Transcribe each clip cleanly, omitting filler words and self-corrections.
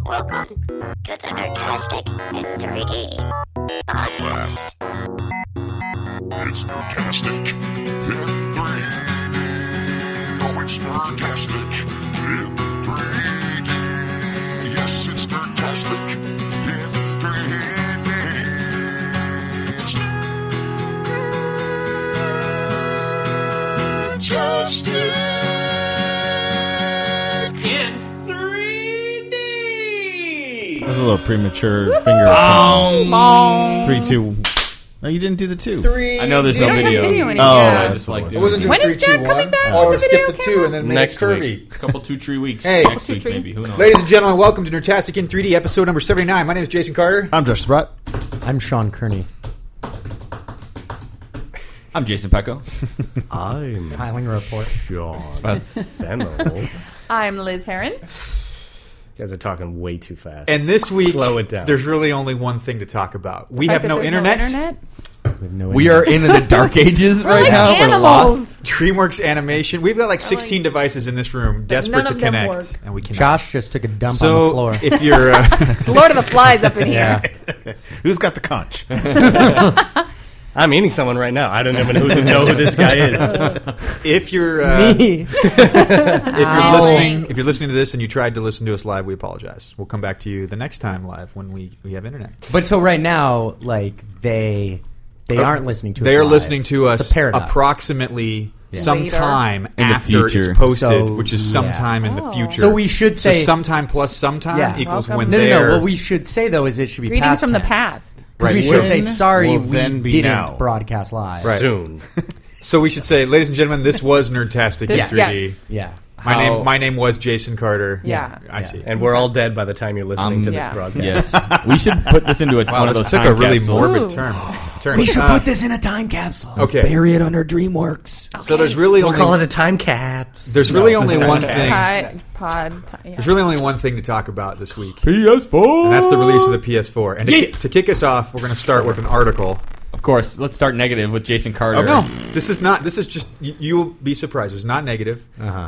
Welcome to the Nerdtastic in 3D podcast. It's Nerdtastic in 3D. Oh, it's Nerdtastic in 3D. Yes, it's Nerdtastic in 3D. It's Nerdtastic in 3D. That was a little premature finger. 3, 2. No, you didn't do the 2. 3. I know there's no video. I just like It wasn't When doing is 3, 2, Jack coming 1. back Or with the skip the video 2 and then make Next it curvy. week. a couple 2-3 weeks. Hey. Next week maybe. Who knows? Ladies and gentlemen, welcome to Nerdtastic in 3D, episode number 79. My name is Jason Carter. I'm Josh Sprott. I'm Sean Kearney. I'm Jason Pecco. I'm Filing a report. Sean Fennel. I'm Liz Heron. You guys are talking way too fast. And this week, Slow it down. there's really only one thing to talk about. We Fact have that no there's internet. We are in the dark ages We're right like now. We're animals. lost. DreamWorks Animation. We've got like 16 devices in this room, desperate none to of them connect. work. And we cannot. Josh just took a dump on the So, floor. if you're... It's Lord of the Flies up in here. Who's got the conch? I'm eating someone right now. I don't even know who this guy is. if you're... Me. If you're listening to this and you tried to listen to us live, we apologize. We'll come back to you the next time live when we have internet. But so right now, like, they aren't listening to us They are live. listening to It's us a paradox. approximately sometime In the after future. it's posted, So, which is yeah. sometime in the future. So we should So say... sometime plus sometime Yeah. equals Welcome. when no. they're... What we should say, though, is it should be Greetings past from the tense. past. Because we Right. should When say, sorry, will we then be didn't now. broadcast live. Right. Soon. So we should say, ladies and gentlemen, this was Nerdtastic in This- 3D. yes. Yeah. My name was Jason Carter. Yeah. I see. And we're all dead by the time you're listening to this Yeah. broadcast. Yes. We should put this into Wow, one of this those took time a really capsules. morbid Ooh. turn. We should put this in a time capsule. Okay. Bury it under DreamWorks. So there's really We'll only call it a time caps. there's really only one thing. Yeah. There's really only one thing to talk about this week, PS4. and that's the release of the PS4. And to kick us off, we're going to start with an article. Of course, let's start negative with Jason Carter. Oh no, this is not. This is just. You'll be surprised. It's not negative.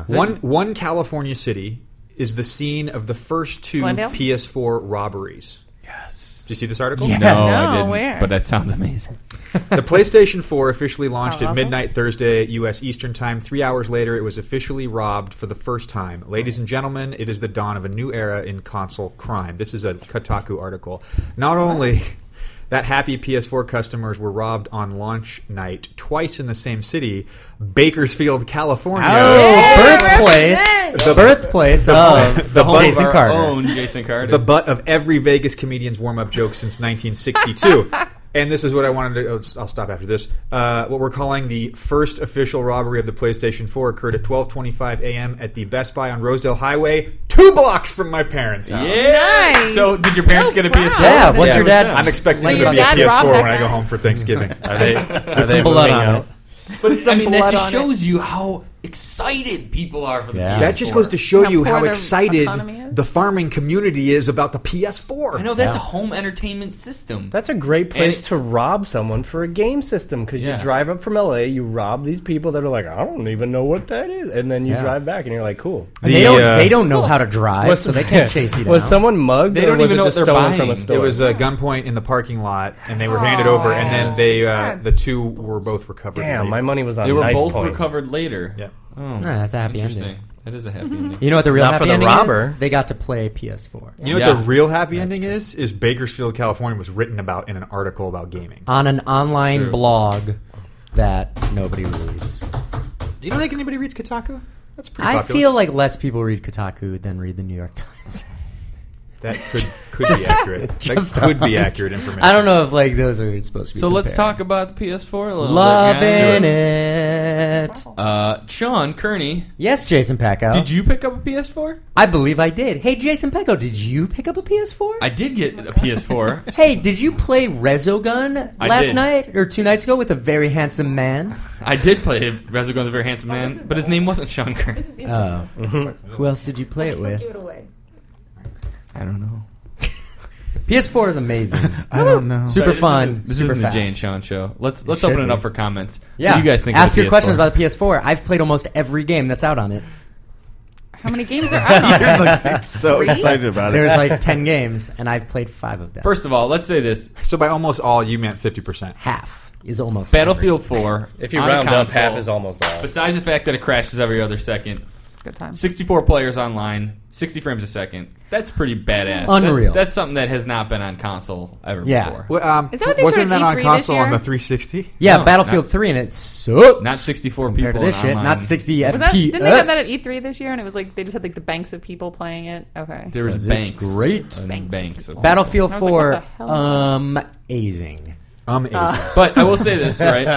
One California city is the scene of the first 2 Glendale? PS4 robberies. Yes. Did you see this article? Yeah. No, I No, didn't. where? But that sounds amazing. The PlayStation 4 officially launched at Colorado? midnight Thursday, U.S. Eastern Time. 3 hours later, it was officially robbed for the first time. Ladies and gentlemen, it is the dawn of a new era in console crime. This is a Kotaku article. Not only that happy PS4 customers were robbed on launch night twice in the same city, Bakersfield, California. Birthplace. represent. The birthplace of the Home Jason of our Carter. own Jason Carter. The butt of every Vegas comedian's warm-up joke since 1962. And this is what I wanted to... I'll stop after this. What we're calling the first official robbery of the PlayStation 4 occurred at 12:25 a.m. at the Best Buy on Rosedale Highway, 2 blocks from my parents' house. yeah. Nice. So, did your parents So get a proud. PS4? Yeah, what's Yeah, your dad? I'm expecting So there to your be a dad robbed PS4 that when I go guy. home for Thanksgiving. Are they some blood moving on out? But I mean, that blood just on shows you how excited people are for the Yeah. PS4. That just goes to show How you poor how their excited economy is. the farming community is about the PS4. I know that's a home entertainment system. That's a great place And to rob someone for a game system because Yeah. you drive up from LA, you rob these people that are like, I don't even know what that is, and then you Yeah. drive back and you're like, cool. And The, they don't know how to drive, so they can't chase you down. Was someone mugged? They or don't was even it know just what they're stolen from buying. a store? It was a gunpoint in the parking lot, and they were handed over, and then the 2 were both recovered. Damn, later. my money was on They were knife both point. recovered later. Yeah. Oh, that's a happy interesting. ending. That is a happy ending. You know what the real Not happy for the ending robber. is? They got to play PS4 You know Yeah. what the real happy ending is? Is Bakersfield, California was written about in an article about gaming. on an online True. blog that nobody reads. You don't think anybody reads Kotaku? That's pretty I popular. feel like less people read Kotaku than read the New York Times. that could be accurate. That could be accurate information. I don't know if like those are supposed to be. So let's compared. talk about the PS4 a little Loving bit. it. Sean Kearney, Yes, Jason Pecco. did you pick up a PS4? I believe I did. Hey, Jason Pecco, did you pick up a PS4? I did get a PS4. Hey, did you play Resogun I last did. night or 2 nights ago with a very handsome man? I did play Resogun, the very handsome man, but his name wasn't Sean Kearney. Oh. Who else did you play it with? I don't know. PS4 is amazing. I don't know. Super Sorry, fun. This super isn't the fast. Jay and Sean show. Let's should open it be. up for comments. Yeah. What do you guys think? Ask of the your PS4? questions about the PS4. I've played almost every game that's out on it. How many games are out? You're so excited about it. There's like 10 games, and I've played 5 of them. First of all, let's say this. So by almost all, you meant 50%. Half is almost Battlefield 4. If you on a round up, console, half is almost all. Besides the fact that it crashes every other second, Good time. 64 players online, 60 frames a second. That's pretty badass. Unreal. That's something that has not been on console ever Yeah. before. Well, Is that what they showed wasn't at that on E3 this console on year? the 360? Yeah, No, Battlefield 3, and it sucked. Not 64 Compared people to this shit, online. not 60 Was that, FPS. didn't they have that at E3 this year? And it was like they just had like the banks of people playing it. Okay. There was It's banks. great. And banks of Battlefield I was like, 4, what the hell is amazing. Amazing. But I will say this, right?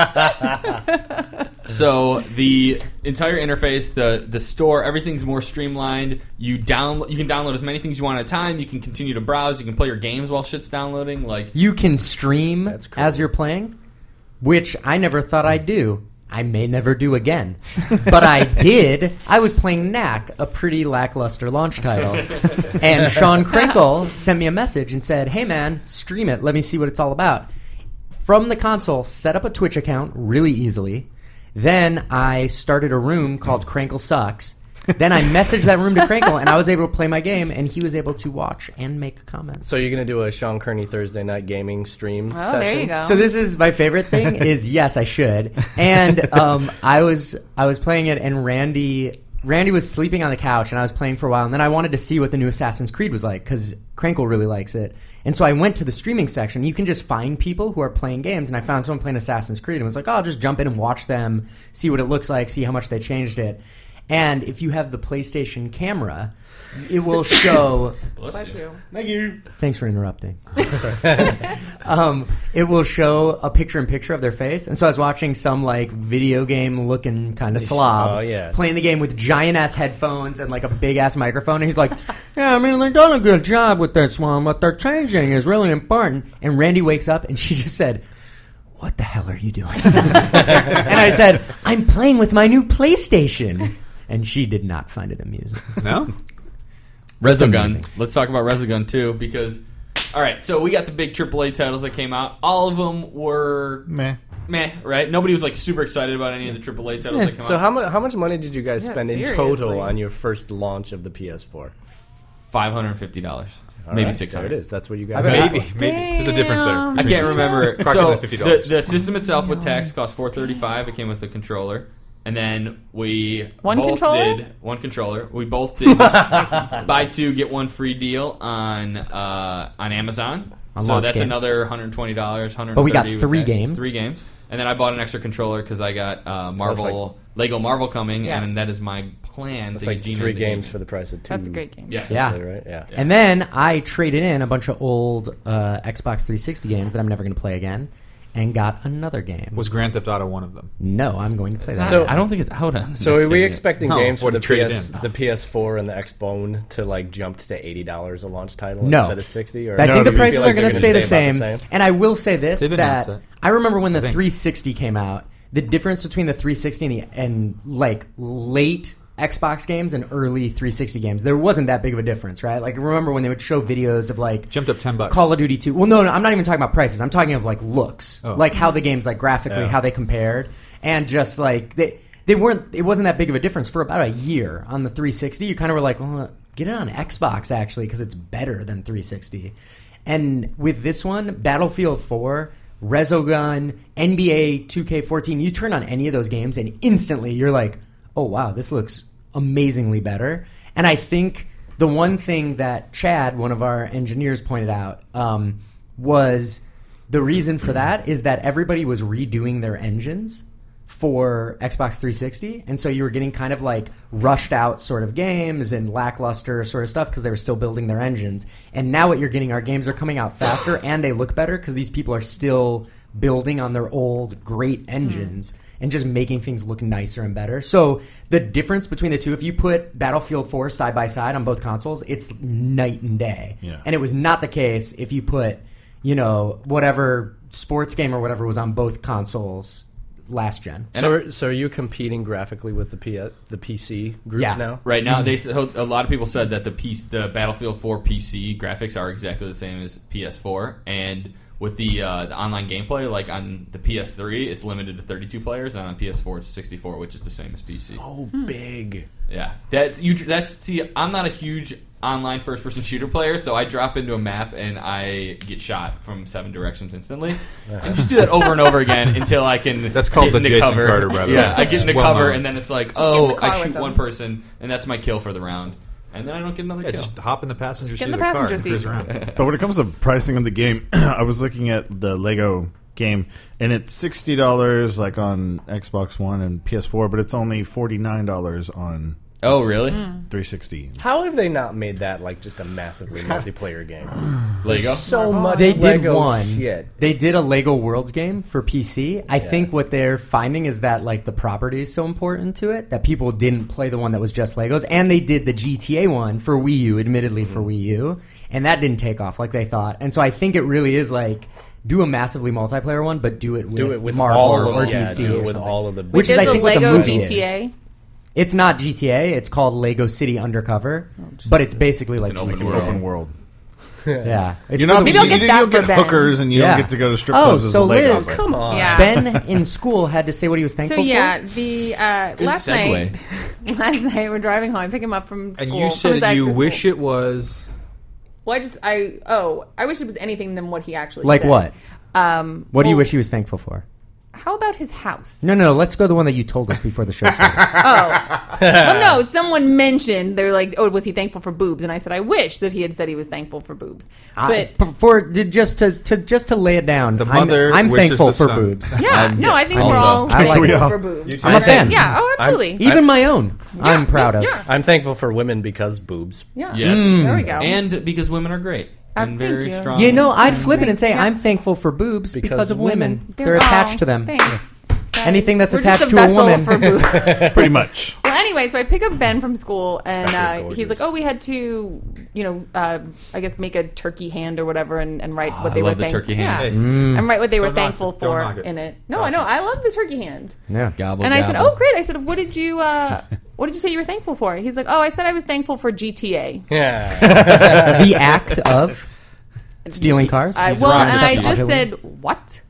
So the entire interface, the store, everything's more streamlined. You can download as many things you want at a time. You can continue to browse. You can play your games while shit's downloading. Like You can stream cool. as you're playing, which I never thought I'd do. I may never do again. But I did. I was playing Knack, a pretty lackluster launch title. And Sean Krinkle sent me a message and said, hey man, stream it. Let me see what it's all about. From the console, set up a Twitch account really easily. Then I started a room called Krankle Sucks. Then I messaged that room to Krankle, and I was able to play my game, and he was able to watch and make comments. So you're going to do a Sean Kearney Thursday night gaming stream Oh, session? there you go. So this is my favorite thing is yes, I should. And I was playing it, and Randy was sleeping on the couch, and I was playing for a while, and then I wanted to see what the new Assassin's Creed was like because Krankle really likes it. And so I went to the streaming section. You can just find people who are playing games, and I found someone playing Assassin's Creed and was like, oh, I'll just jump in and watch them, see what it looks like, see how much they changed it. And if you have the PlayStation camera, it will show... Bless you. Thanks for interrupting. It will show a picture-in-picture of their face. And so I was watching some, like, video game-looking kind of slob playing the game with giant-ass headphones and, like, a big-ass microphone. And he's like, yeah, I mean, they've done a good job with this one. What they're changing is really important. And Randy wakes up, and she just said, what the hell are you doing? And I said, I'm playing with my new PlayStation. And she did not find it amusing. No? Resogun. Let's talk about Resogun too, because all right, so we got the big AAA titles that came out. All of them were meh, right? Nobody was like super excited about any of the AAA titles that came So out. how much money did you guys spend in seriously. total on your first launch of the PS4? $550, All maybe right, $600. There it is. That's what you guys. Maybe. There's a difference there. I can't remember. So Approximately $50. the system itself with tax cost $435. It came with a controller. And then we One both controller? did one controller. We both did buy 2 get 1 free deal on Amazon. On so launch that's games. another $120, $130. But we got with 3 tax. games. 3 games, and then I bought an extra controller because I got Lego Marvel coming, Yes. and that is my plan. It's to like get Gina 3 into games gaming. for the price of 2. That's a great game. Yes. Yeah. Right? Yeah. And then I traded in a bunch of old Xbox 360 games that I'm never going to play again and got another game. Was Grand Theft Auto one of them? No, I'm going to play that. So- I don't think it's out on. So next are we gen yet. expecting No, games for what the to trade the PS4 and the Xbone to like jump to $80 a launch title No. instead of $60? Or I think the do you prices feel are like going to they're stay the about same. And I will say this, They've announced that it. I remember when the think. 360 came out, the difference between the 360 and like late Xbox games and early 360 games, there wasn't that big of a difference, right? Like, remember when they would show videos of like Jumped up $10. Call of Duty 2. Well, no, I'm not even talking about prices. I'm talking of like looks, Oh. like how the games like graphically, Yeah. how they compared, and just like they weren't. It wasn't that big of a difference for about a year on the 360. You kind of were like, well, get it on Xbox actually because it's better than 360. And with this one, Battlefield 4, Resogun, NBA 2K14, you turn on any of those games and instantly you're like, oh wow, this looks amazingly better. And I think the one thing that Chad, one of our engineers, pointed out was the reason for that is that everybody was redoing their engines for Xbox 360, and so you were getting kind of like rushed out sort of games and lackluster sort of stuff because they were still building their engines. And now what you're getting, our games are coming out faster and they look better because these people are still building on their old great engines and just making things look nicer and better. So the difference between the two, if you put Battlefield 4 side by side on both consoles, it's night and day. Yeah. And it was not the case if you put, you know, whatever sports game or whatever was on both consoles last gen. So are you competing graphically with the PC group Yeah. now? Right now, a lot of people said that the Battlefield 4 PC graphics are exactly the same as PS4, and with the online gameplay, like on the PS3, it's limited to 32 players, and on PS4, it's 64, which is the same as PC. So big. Yeah, I'm not a huge online first-person shooter player, so I drop into a map and I get shot from 7 directions instantly, and just do that over and over again until I can. That's called get the into Jason cover. Carter brother. Yeah, I get into Well cover, known. and then it's like, get in the car I with shoot them. one person, and that's my kill for the round, and then I don't get another kill. Just hop in the passenger Get seat in of the the car passenger and cruise seat. around. But when it comes to pricing of the game, I was looking at the Lego game, and it's $60 like on Xbox One and PS4, but it's only $49 on Oh, really? 360. How have they not made that like just a massively multiplayer game? Lego? So much They did Lego one. shit. They did a Lego Worlds game for PC. I think what they're finding is that like the property is so important to it that people didn't play the one that was just Legos, and they did the GTA one for Wii U, admittedly for Wii U, and that didn't take off like they thought. And so I think it really is like do a massively multiplayer one, but do it with Marvel all or of DC do or it with something. all of the. Which is, There's I a think, what the Lego movie is. GTA. It's not GTA. It's called Lego City Undercover, but it's basically like an open GTA. world. Open world. Yeah, it's You're not, Maybe I'll you, get you that don't for get Ben. hookers, and you Yeah. don't get to go to strip Oh, clubs as so a Lego. Liz- Come on. Yeah. Ben in school had to say what he was thankful So yeah, for. the Good last segue. night we're driving home. I pick him up from school. And you said you wish it was. Well, I wish it was anything than what he actually Like said. what? What do you well, wish he was thankful for? How about his house? No. Let's go the one that you told us before the show started. Well, no. Someone mentioned they're like, "Oh, was he thankful for boobs?" And I said, "I wish that he had said he was thankful for boobs." But Just to lay it down, The mother I'm wishes thankful the for son. boobs. yeah, no, I think also. we're all I like thankful it. for boobs. I'm a fan. Yeah. Oh, absolutely. Even my own, I'm proud of. Yeah. I'm thankful for women because boobs. Yeah. Yes. There we go. And because women are great and thank very you. strong. You know, I'd flip it and say Yeah. I'm thankful for boobs because of women. They're oh, attached to them. Thanks. Anything that's We're just attached to a vessel woman. for boobs. Pretty much. Well, anyway, so I pick up Ben from school, Especially and gorgeous. he's like, "Oh, we had to, I guess make a turkey hand or whatever, and write what they I were love the turkey hand. Yeah. And write what they were Don't knock thankful it. Don't for knock it. in it. It's No, I know, awesome. I love the turkey hand. Yeah. Gobble, And I said, gobble. "Oh, great!" I said, "What did you say you were thankful for?" He's like, "Oh, I said I was thankful for GTA." Yeah. The act of stealing cars. And I just said, "What?"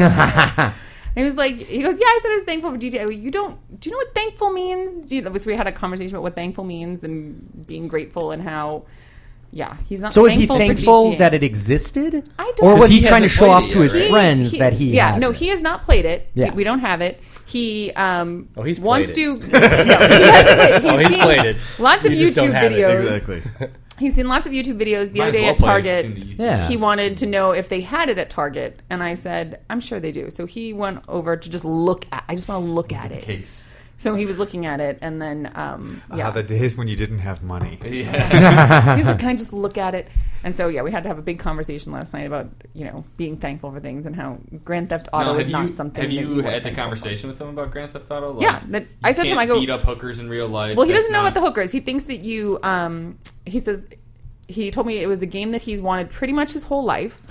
And he was like, he goes, "Yeah, I said I was thankful for GTA." Well, do you know what thankful means? So we had a conversation about what thankful means and being grateful and how, he's not. So is he thankful for thankful GTA. that it existed? I don't Or know. was he He trying to hasn't show played off it to yet, his right? friends that he Yeah, has no, it? he has not played it. Yeah. We don't have it. He he's wants played to. No, he hasn't played. He's seen played it. Lots of You just don't YouTube have it. videos. Exactly. He's seen lots of YouTube videos. The Might other as day well at play it. Target, You've seen the YouTube. Yeah. he wanted to know if they had it at Target, and I said, "I'm sure they do." So he went over to just look at. I just want to look at it. Case. So he was looking at it, and then The days when you didn't have money. Yeah. he's like, "Can I just look at it?" And so we had to have a big conversation last night about being thankful for things and how Grand Theft Auto is not something. Have that you were had the thankful conversation with him about Grand Theft Auto? Like, Yeah, I said to him, can't I go, beat up hookers in real life. well, he That's doesn't know not- about the hookers. He thinks that you. He says. He told me it was a game that he's wanted pretty much his whole life.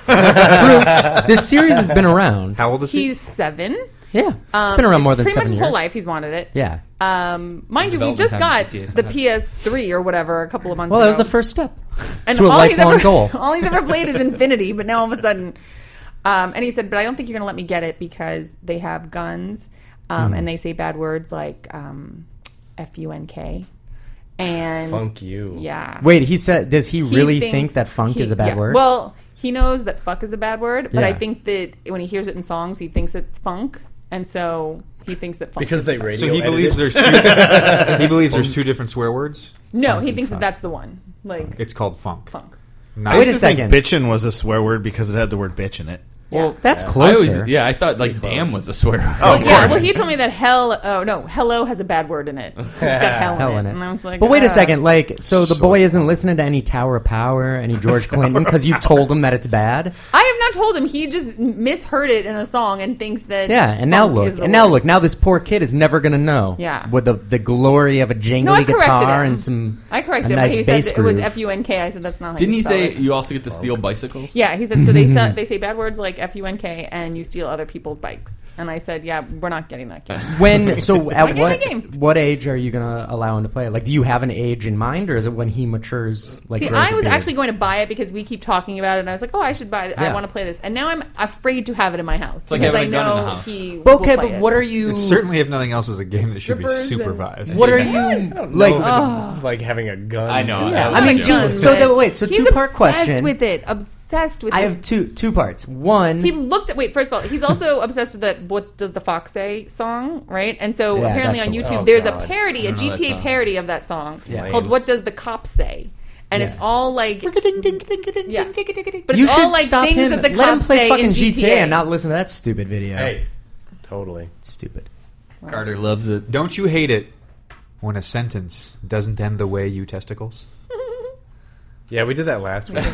This series has been around. How old is he? He's 7. Yeah, it's been around more than pretty 7 much his years. whole life. He's wanted it. Yeah. Mind you, we development just time got GTA. the PS3 or whatever a couple of months Well, ago. that was the first step. and to a all he's lifelong ever, goal. All he's ever played is Infinity, but now all of a sudden, and he said, "But I don't think you're going to let me get it because they have guns, and they say bad words like FUNK." And Funk you. yeah. Wait, he said, does he really thinks think that funk is a bad word? Well, he knows that fuck is a bad word, but I Yeah. think that when he hears it in songs, he thinks it's funk, and so he thinks that funk Because is they the radio. So he edited. believes there's two. He believes there's two different swear words. No, he thinks that that's the one. Like It's called funk. funk. Not Wait a I used to think second. bitchin' was a swear word because it had the word bitch in it. Well, That's I closer. always, I thought like damn was a swear. Well, yeah. Well, he told me that hello has a bad word in it. It's got hell in it. And I was like, But wait a second, so the boy isn't listening to any Tower of Power, any George Clinton, because you've told him that it's bad? I have not told him. He just misheard it in a song and thinks that. Yeah, and now funk look, is the word. now this poor kid is never going to know. Yeah. With the glory of a jingly No, I corrected guitar him. and some I corrected a him. nice But he bass said it was groove. FUNK. I said that's not how Didn't you he spell say it. you also get to steal bicycles? Yeah, he said so. They say bad words like FUNK and you steal other people's bikes. And I said, yeah, we're not getting that game. So at get the game. what age are you going to allow him to play it? Like, do you have an age in mind, or is it when he matures? Like, See, I was actually going to buy it because we keep talking about it, and I was like, oh, I should buy it. I want to play this. And now I'm afraid to have it in my house. It's like because having a I gun in know the house. he will Okay, play but it. what are you... Certainly, if nothing else, is a game that should be Strippers and- supervised. What are you... Like, Like... like having a gun. I know. Yeah. I I mean, Gun, so but wait, so he's two-part obsessed question. with it. Obsessed with I this. have two parts. One... He looked at... Wait, first of all, he's also obsessed with that What Does the Fox Say song, right? And so Yeah, apparently that's on the YouTube, one. there's God. a parody, a know that GTA song. parody of that song Yeah. called What Does the Cop Say? And it's all like... Yeah. But you it's should all like stop things him. that the Let him cops play say fucking in GTA and not listen to that stupid video. Hey, totally. It's stupid. Carter loves it. Don't you hate it when a sentence doesn't end the way you testicles? Yeah, we did that last week.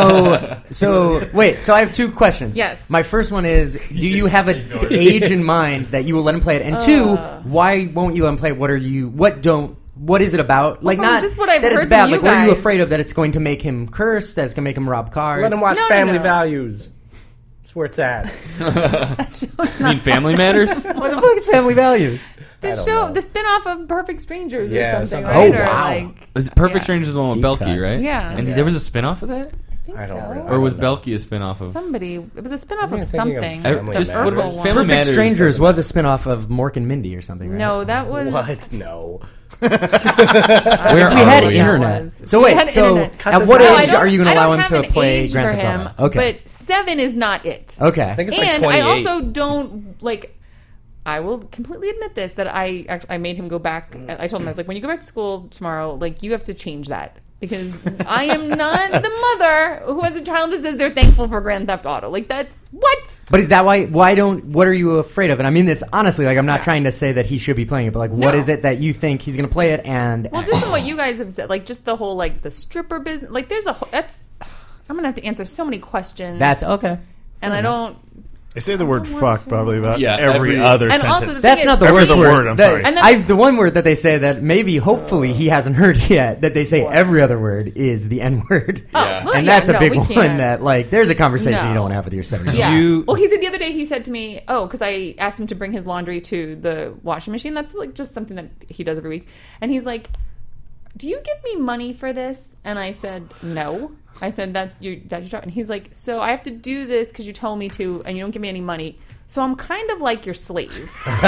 So wait. So I have two questions. Yes. My first one is: do you have an age in mind that you will let him play it? And two, why won't you let him play it? What is it about? Like, from not just what I've that it's heard bad. from Like, you what are you guys. afraid of? That it's going to make him curse? That it's going to make him rob cars? Let him watch No, Family no. Values. That's where it's at. You mean Family Matters? What the fuck is Family Values? The don't show, know. the spin-off of Perfect Strangers Yeah, or something, something right? like Or that. like, Is it Perfect Yeah. Strangers the one with Deep Belky, cut. right? Yeah. And Yeah. there was a spin-off of that? think I don't so. really- Or was don't know. Belky a spin-off of... Somebody. It was a spin-off I'm of thinking of something. Family The Just what purple about one. Family Perfect Matters? Strangers was a spin-off of Mork and Mindy or something, right? No, that was. What? No. Where We are had we? internet. Was. So We wait, had so internet. at what No, I age don't- are you going I to allow don't him have to an play age Grand for Theft him, Auto? Okay. But 7 is not it. Okay. I think it's like And 28. I also don't like. I will completely admit this that I made him go back. I told him I was like, when you go back to school tomorrow, like you have to change that because I am not the mother who has a child that says they're thankful for Grand Theft Auto. Like that's what. But is that why what are you afraid of? And I mean this honestly, like I'm not trying to say that he should be playing it, but like what No. is it that you think he's going to play it and Well, just from what you guys have said, like just the whole like the stripper business. Like there's a whole, that's. I'm gonna have to answer so many questions. that's okay. and I don't. I say the word want fuck to. probably about Yeah, every every- other And also sentence. the That's thing not is, the Every worst other word, I'm That- sorry. And then- the one word that they say that maybe hopefully he hasn't heard yet that they say every other word is the N word. Oh, Yeah. well, And yeah, that's a no, big we one can't. that like there's a conversation No. you don't want to have with your 7-year-old. Yeah. You- Well, he said the other day, he said to me, because I asked him to bring his laundry to the washing machine. That's like just something that he does every week. And he's like, do you give me money for this? And I said, no. I said, that's your job. And he's like, so I have to do this because you told me to, and you don't give me any money. So I'm kind of like your slave. And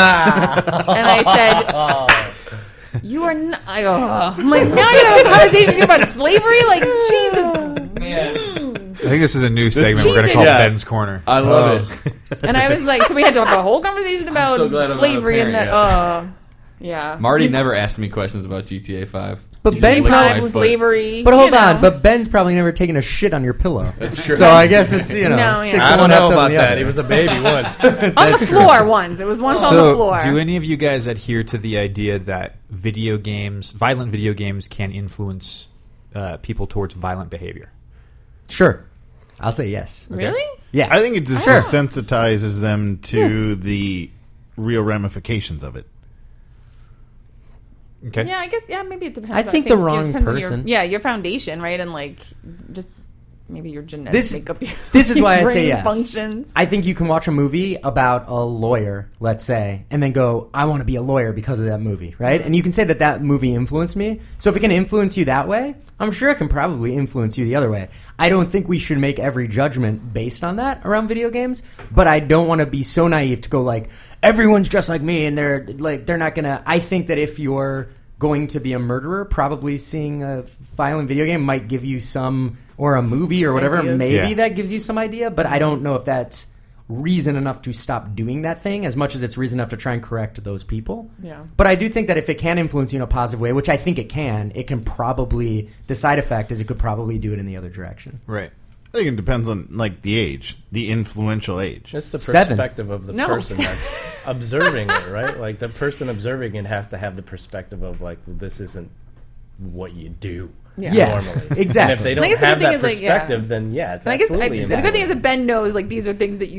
I said, you are not. I'm like, now you're having a conversation about slavery? Like, Jesus. I think this is a new segment we're going to call Yeah. Ben's Corner. I love it. And I was like, so we had to have a whole conversation about so glad I'm not a slavery and parent that. Yeah. Marty never asked me questions about GTA 5. But He Ben just licked probably- my foot. slavery. But hold you know. on, but Ben's probably never taken a shit on your pillow. That's true. So I guess it's No, yeah. 6 I on don't one, know half dozen about the that. other. He was a baby once. on the floor once. It was once on the So, floor. do any of you guys adhere to the idea that video games, violent video games, can influence people towards violent behavior? Sure. I'll say yes. Really? Yeah. I think it just Sure. desensitizes them to the real ramifications of it. Okay. Yeah, I guess. Yeah, maybe it depends. I think the it wrong depends on person. your foundation, right? And like, just maybe your genetic This- makeup. this is why I brain say yes. Functions. I think you can watch a movie about a lawyer, let's say, and then go, I want to be a lawyer because of that movie, right? And you can say that that movie influenced me. So if it can influence you that way, I'm sure it can probably influence you the other way. I don't think we should make every judgment based on that around video games, but I don't want to be so naive to go like, everyone's just like me and they're not going to... I think that if you're going to be a murderer, probably seeing a violent video game might give you some... or a movie or whatever, Ideas. maybe Yeah. that gives you some idea, but I don't know if that's reason enough to stop doing that thing as much as it's reason enough to try and correct those people. Yeah. But I do think that if it can influence you in a positive way, which I think it can probably, the side effect is it could probably do it in the other direction. Right. I think it depends on like the age, the influential age. It's the 7. perspective of the No. person that's observing it, right? Like the person observing it has to have the perspective of like, well, this isn't what you do Yeah. normally. Exactly. And if they I don't guess the have good thing that is, like, yeah. perspective, then yeah, it's And I guess absolutely the good thing is that Ben knows like these are things that you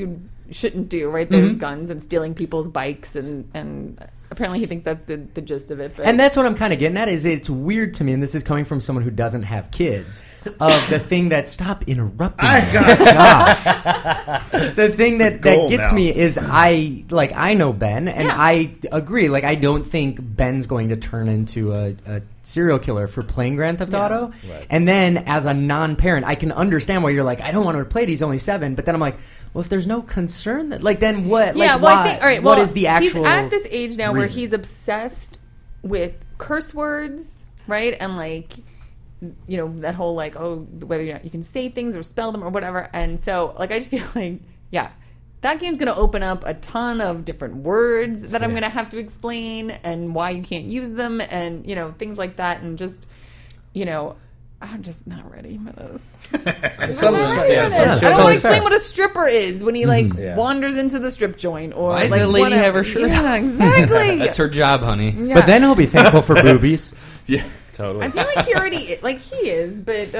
shouldn't do, right? There's guns and stealing people's bikes, and apparently he thinks that's the gist of it. But. And that's what I'm kind of getting at, is it's weird to me, and this is coming from someone who doesn't have kids, of the thing that, stop interrupting me. Gosh. The thing that gets me is I know Ben, and I agree. Like, I don't think Ben's going to turn into a serial killer for playing Grand Theft Auto. Right. And then as a non-parent, I can understand why you're like, I don't want him to play it, he's only 7. But then I'm like, well, if there's no concern, that then what? Yeah, like, well, why? I think, all right, what is the actual? He's at this age now where reason? he's obsessed with curse words, right? And like, you know, that whole like, oh, whether or not you can say things or spell them or whatever. And so, like, I just feel like, yeah, that game's going to open up a ton of different words that I'm going to have to explain, and why you can't use them, and, you know, things like that. And just, you know, I'm just not ready for this. I don't want to explain what a stripper is when he wanders into the strip joint, or why does like, the lady whatever. have her shirt? Yeah, exactly. That's her job, honey. Yeah. But then he'll be thankful for boobies. Yeah, totally. I feel like he already he is, but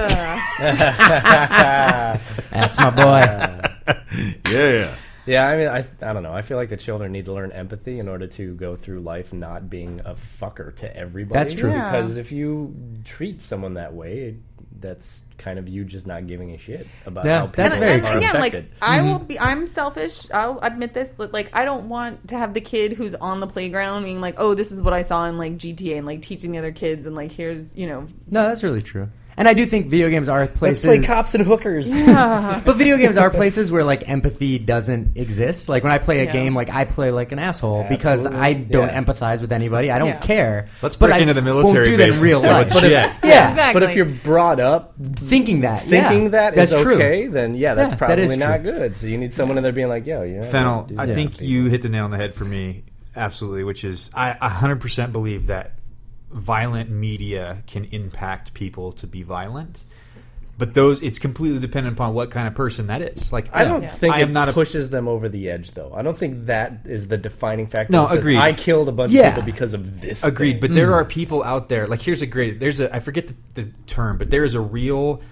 that's my boy. Yeah. Yeah, I mean, I don't know. I feel like the children need to learn empathy in order to go through life not being a fucker to everybody. That's true. Yeah. Because if you treat someone that way, that's kind of you just not giving a shit about how people that's very are true. Again, affected. like, I'm selfish. I'll admit this. But, like, I don't want to have the kid who's on the playground being like, oh, this is what I saw in like GTA, and like teaching the other kids, and like, here's, you know. No, that's really true. And I do think video games are places. Let's play cops and hookers. But video games are places where like empathy doesn't exist. Like when I play a game, like I play like an asshole because I don't empathize with anybody. I don't care. Let's break into the military base and steal a jet. Exactly. But if you're brought up thinking that is that's okay, true. then that's that probably is not true. good. So you need someone in there being like, yo, you know, Fennel, I think you hit the nail on the head for me, absolutely, which is I 100% believe that violent media can impact people to be violent. But it's completely dependent upon what kind of person that is. Like, I don't think I am not pushes them over the edge, though. I don't think that is the defining factor. No, that says, agreed. I killed a bunch of people because of this. Agreed. thing. But there are people out there. Like, I forget the term, but there is a real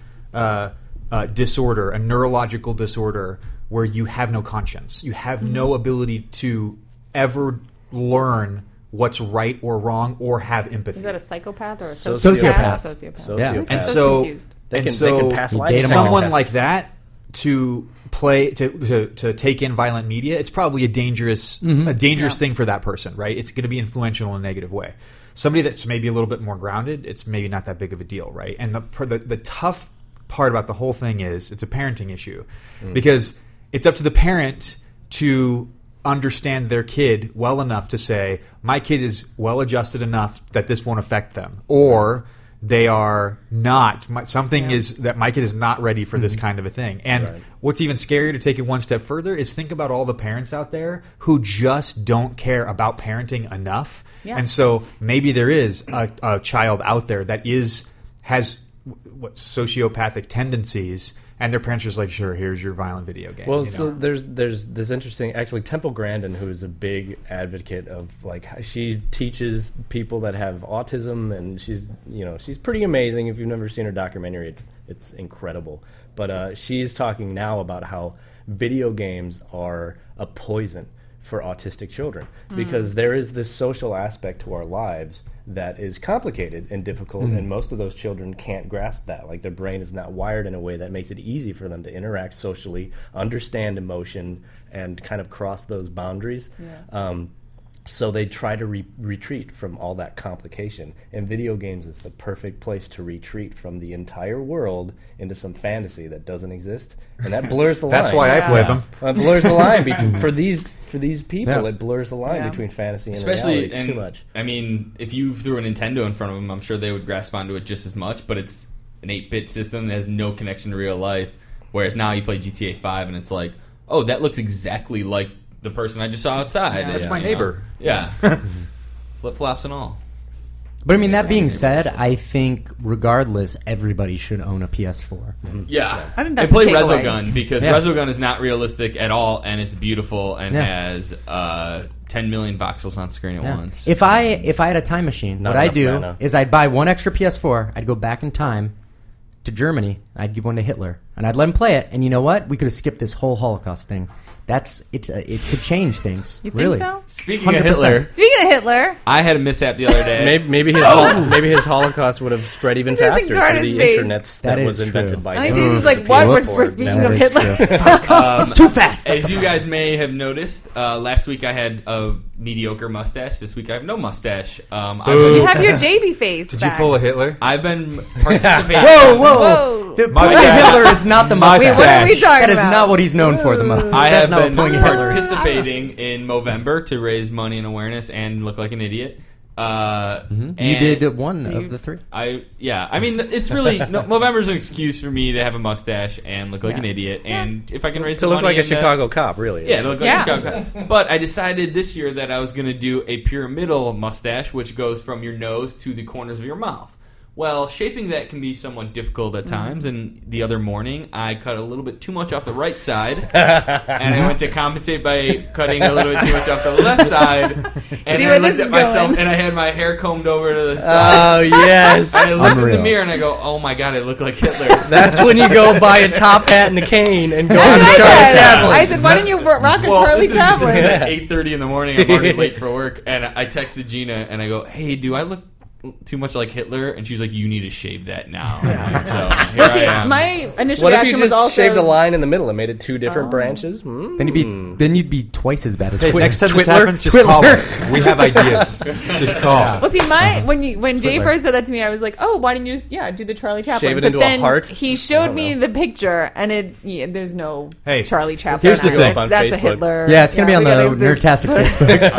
disorder, a neurological disorder, where you have no conscience. You have no ability to ever learn what's right or wrong or have empathy. Is that a psychopath or a Sociopath. Sociopath. Yeah. And so so confused. They can pass life someone tests. like that to play to take in violent media, it's probably a dangerous thing for that person, right? It's going to be influential in a negative way. Somebody that's maybe a little bit more grounded, it's maybe not that big of a deal, right? And the tough part about the whole thing is it's a parenting issue because it's up to the parent to understand their kid well enough to say, my kid is well adjusted enough that this won't affect them, or they are not. Is that my kid is not ready for this kind of a thing. And what's even scarier, to take it one step further, is think about all the parents out there who just don't care about parenting enough. Yeah. And so maybe there is a child out there that has sociopathic tendencies, and their parents are just like, sure, here's your violent video game. Well, so there's this interesting, actually, Temple Grandin, who is a big advocate of, like, she teaches people that have autism, and she's pretty amazing. If you've never seen her documentary, it's incredible. But she's talking now about how video games are a poison for autistic children, because there is this social aspect to our lives that is complicated and difficult, and most of those children can't grasp that. Like, their brain is not wired in a way that makes it easy for them to interact socially, understand emotion, and kind of cross those boundaries. So they try to retreat from all that complication. And video games is the perfect place to retreat from the entire world into some fantasy that doesn't exist. And that blurs the line. That's why I play them. It blurs the line for these people. It blurs the line between fantasy and reality too much. I mean, if you threw a Nintendo in front of them, I'm sure they would grasp onto it just as much. But it's an 8-bit system that has no connection to real life. Whereas now you play GTA 5 and it's like, oh, that looks exactly like the person I just saw outside. Yeah, that's my neighbor. Yeah. Flip-flops and all. But I mean, that being said, I think regardless, everybody should own a PS4. Yeah. I think I that's play the takeaway. Resogun because Resogun is not realistic at all, and it's beautiful and has 10 million voxels on screen at once. If I had a time machine, Not what I'd enough do mana. is I'd buy one extra PS4, I'd go back in time to Germany, I'd give one to Hitler, and I'd let him play it, and you know what? We could have skipped this whole Holocaust thing. it could change things. You really. think so? Speaking of 100%. Hitler, Speaking of Hitler, I had a mishap the other day. Maybe his Holocaust would have spread even It doesn't faster guard through the his face. internets That that was is invented true. by I think him. Jesus is like, what? Whoops. We're speaking That of is Hitler. true. It's too fast. As you guys may have noticed, last week I had a mediocre mustache. This week I have no mustache. You have your JD face. Did you pull a Hitler? I've been participating. Whoa. Whoa. The pulling Mustache. a Hitler is not the mustache. Wait, what are we talking That is about? not what he's known for the most. I That's have not been what pulling a Hitler is. participating in Movember to raise money and awareness and look like an idiot. You and did one of the three. I mean, it's really Movember's an excuse for me to have a mustache and look like an idiot. And if I can raise To some look money like a in that- Chicago cop, really. Yeah, to look like Yeah. a Chicago cop. But I decided this year that I was going to do a pyramidal mustache, which goes from your nose to the corners of your mouth. Well, shaping that can be somewhat difficult at times, and the other morning I cut a little bit too much off the right side, and I went to compensate by cutting a little bit too much off the left side, and See then where I this looked at is myself, going. and I had my hair combed over to the side. Oh, yes. And I looked in the Unreal. mirror and I go, "Oh my god, I look like Hitler." That's when you go buy a top hat and a cane and go on That's to what Charlie I said. Chaplin. I said, why don't you rock a Well, Charlie this is Chaplin? at 8:30 in the morning. I'm already late for work, and I texted Gina and I go, "Hey, do I look too much like Hitler?" And she's like, "You need to shave that now." And so here Well, I see, am. my initial What if reaction you was just also shaved a line in the middle and made it two different branches? Then you'd be twice as bad as Hey, Twitter. next time this Twitter? happens, just call us. We have ideas. Just call. Well, see, when Jay first said that to me, I was like, "Oh, why didn't you just do the Charlie Chaplin?" Shave it But into a then heart? he I showed don't me know. the picture, and there's no Hey, Charlie Chaplin. here's the on it. thing. On That's a Facebook. Hitler. Yeah, it's gonna be on we the gotta do- Nerdtastic Facebook.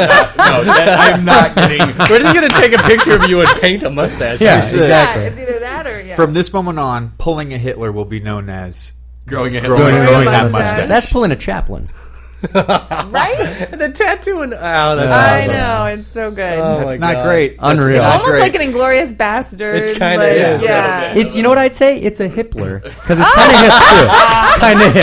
I'm not getting. We're just going to take a picture of you and paint a mustache. Yeah, Here's the- exactly. Yeah, it's either that or From this moment on, pulling a Hitler will be known as Growing a growing Growing a that mustache. mustache. That's pulling a Chaplin. right. The tattoo and... Oh, that's I awesome. know it's so good. Oh, That's my not God. great. Unreal. That's It's not almost great. like an Inglorious Bastard. It kinda like, is. Yeah. It's you know what I'd say? It's a Hippler because it's kind of hip too. Kind of hip.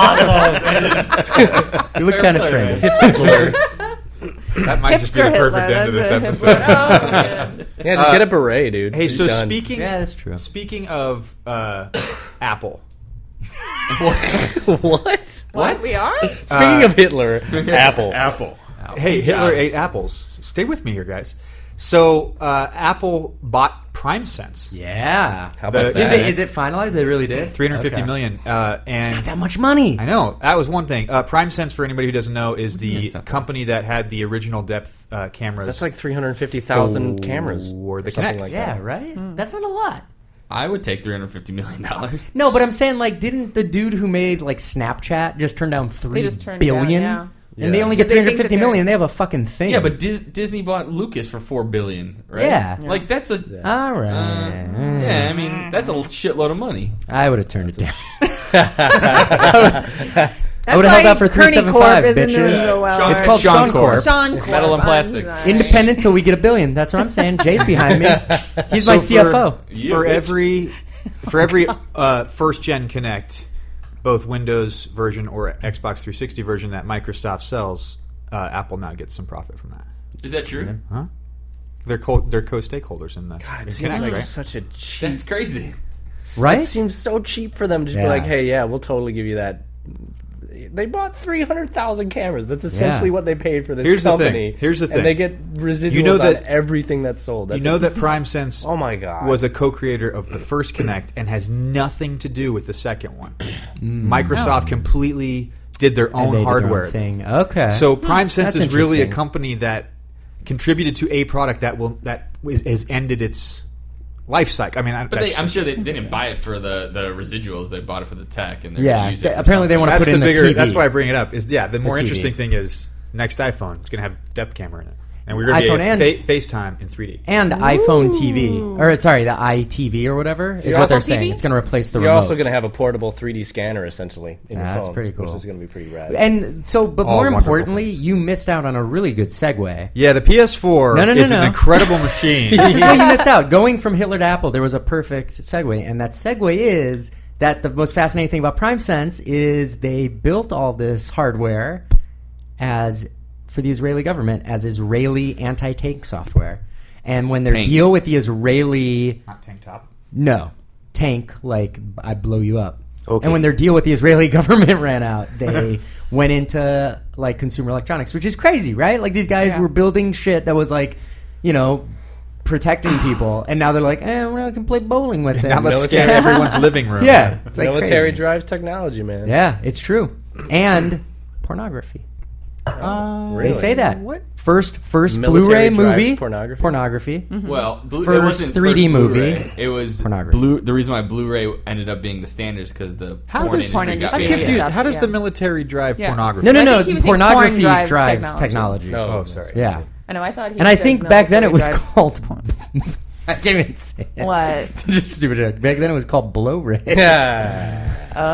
That's awesome. You look kind of trendy. Hipster. That might just be Hipster the perfect Hitler. end of this That's a episode. Hitler. Oh, man. Yeah, just get a beret, dude. Hey, You're so done. speaking Yeah, that's true. speaking of Apple, What? What? We are? Speaking of Hitler, Apple. hey, Hitler ate apples. Stay with me here, guys. So Apple bought PrimeSense, Yeah. How about The- that? Is it finalized? They really did. 350 Okay. million, Not and that much money. I know that was one thing. PrimeSense, for anybody who doesn't know, is the It's not that company that had the original depth cameras. That's like 350,000 cameras. For the something Kinect. like Yeah, that. right. That's not a lot. I would take $350 million. No, but I'm saying like, didn't the dude who made like Snapchat just turn down $3 just turned billion? it down, And they only get They think that 350 they're- million. They have a fucking thing. Yeah, but Disney bought Lucas for $4 billion, right? Yeah. Like that's a. all right. Yeah, I mean that's a shitload of money. I would have turned it down. That's I would've held why out for Kearney 375, Corp isn't doing bitches. so well. It's called Sean Corp. Sean Corp. Metal and plastics. Independent till we get $1 billion. That's what I'm saying. Jay's behind me. He's my So CFO. For every first gen Kinect, both Windows version or Xbox 360 version that Microsoft sells, Apple now gets some profit from that. Is that true? They're co-stakeholders in the God, in it seems Kinect, like right? such a cheap... That's crazy. Right? It seems so cheap for them to just be Yeah. like, hey, yeah, we'll totally give you that. They bought 300,000 cameras. That's essentially Yeah. what they paid for this Here's the company. thing. Here's the thing. And they get residuals You know that- on everything that's sold. That's You know it. that PrimeSense Oh my God. was a co-creator of the first Kinect and has nothing to do with the second one. Microsoft completely did their And own they did their own hardware thing. Okay. So PrimeSense That's is really a interesting. company that contributed to a product that has ended its life cycle. I mean, But I'm sure they didn't buy it for the residuals. They bought it for the tech, and they're Yeah, gonna use it for apparently they something. wanna that's put the in the bigger. TV. That's why I bring it up. Is the more TV. interesting thing is next iPhone. It's going to have depth camera in it, and we're going to iPhone be and- FaceTime in 3D. and iPhone TV, or sorry, the iTV or whatever is what they're Apple TV? saying. It's going to replace the You're remote. also going to have a portable 3D scanner, essentially, in your That's phone. pretty cool. Which is going to be pretty rad. And so, but All more wonderful importantly, things. you missed out on a really good segue. Yeah, the PS4 No, is no. an incredible machine. This is what you missed out. Going from Hitler to Apple, there was a perfect segue, and that segue is that the most fascinating thing about PrimeSense is they built all this hardware for the Israeli government as Israeli anti-tank software. And when their Tank. deal with the Israeli Not tank top. tank, like I blow you up. Okay. And when their deal with the Israeli government ran out, they went into like consumer electronics, which is crazy, right? Like these guys were building shit that was like, you know, protecting people, and now they're like, we can play bowling with it. Now let's scan everyone's living room. Yeah, it's like military crazy. drives technology, man. Yeah, it's true. And pornography. Really? They say that. What? First Military Blu-ray drives movie, pornography? Well, it First wasn't 3D movie. Blu-ray. It was Pornography. The reason why Blu-ray ended up being the standards because the porn porn industry got industry- I'm big. confused. Yeah. How does Yeah. the military drive Yeah. pornography? No, I think he was saying pornography porn drives drives technology. technology. Oh, sorry. Yeah. I know. I thought. He And I said think back then it was military drives called. porn. I can't even say it. What? It's just a stupid joke. Back then it was called Blu-ray. Yeah.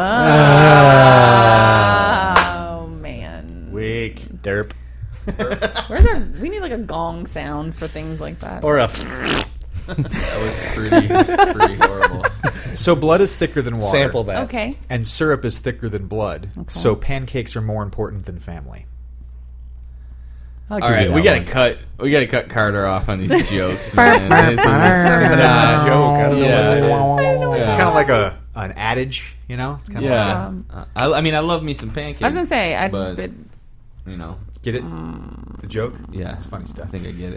Oh man. Weak. Derp. Where's our? We need like a gong sound for things like that. Or a... That was pretty horrible. So blood is thicker than water. Sample that. Okay. And syrup is thicker than blood. So pancakes are more important than family. I'll All give you right, that we gotta one. cut. We gotta cut Carter off on these jokes. Man. This is Not a joke. I don't know Yeah, what it is. It's Yeah. kind of like an adage, you know? It's kind of Yeah, Um, I mean, I love me some pancakes. I was gonna say, but but you know, get it? The joke? yeah, It's funny stuff. I think I get it.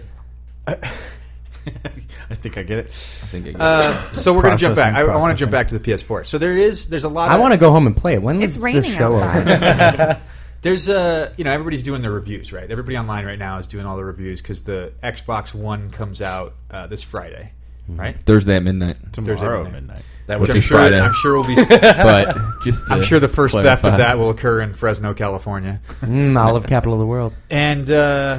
I think I get it. I think I get it. So we're going to jump back. I want to Processing. jump back to the PS4. So there's a lot of... I want to go home and play it. When it's was raining the show outside. over? There's everybody's doing their reviews, right? Everybody online right now is doing all the reviews because the Xbox One comes out this Friday, right? Thursday at midnight. Tomorrow midnight. midnight. That Which was I'm is sure, Friday. I'm sure will be. But just I'm sure the first theft clarify. of that will occur in Fresno, California. Olive capital of the world. And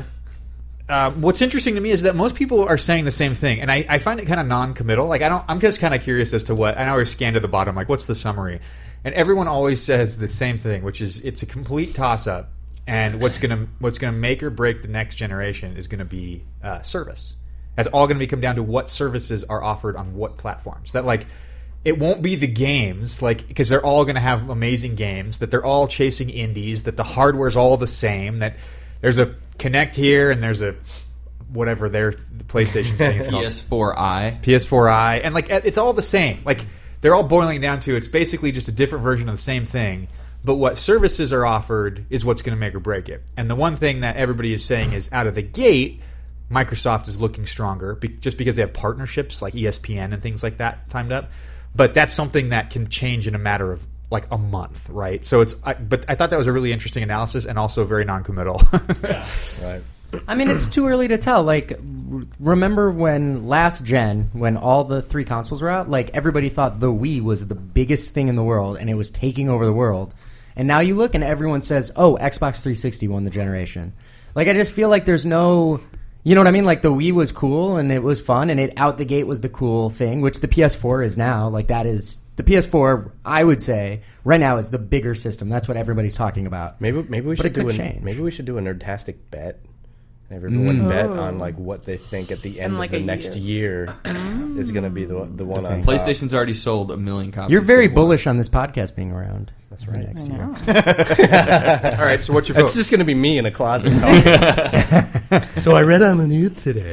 what's interesting to me is that most people are saying the same thing, and I find it kind of non-committal. Like I'm just kind of curious as to what. I always scan to the bottom, like what's the summary, and everyone always says the same thing, which is it's a complete toss-up, and what's gonna make or break the next generation is gonna be service. That's all gonna come down to what services are offered on what platforms. That like. It won't be the games, like because they're all going to have amazing games. That they're all chasing indies. That the hardware's all the same. That there's a Kinect here and there's a whatever the PlayStation thing is called, PS4i. PS4i, and like it's all the same. Like they're all boiling down to it's basically just a different version of the same thing. But what services are offered is what's going to make or break it. And the one thing that everybody is saying is out of the gate, Microsoft is looking stronger just because they have partnerships like ESPN and things like that timed up. But that's something that can change in a matter of like a month, right? So but I thought that was a really interesting analysis and also very non-committal. Right. I mean, it's too early to tell. Like, remember when last gen, when all the 3 consoles were out, like everybody thought the Wii was the biggest thing in the world and it was taking over the world. And now you look and everyone says, "Oh, Xbox 360 won the generation." Like, I just feel like there's no. You know what I mean? Like, the Wii was cool, and it was fun, and it out the gate was the cool thing, which the PS4 is now. Like, that is... The PS4, I would say, right now is the bigger system. That's what everybody's talking about. Maybe we But should it could do change. maybe we should do a Nerdtastic bet. Everyone bet on like what they think at the end In, like, of the a next year is going to be the one on PlayStation's already sold 1 million copies. You're very They won. bullish on this podcast being around. That's right. Next I year. know. All right, so what's your vote? It's just going to be me in a closet talking. So I read on the news today.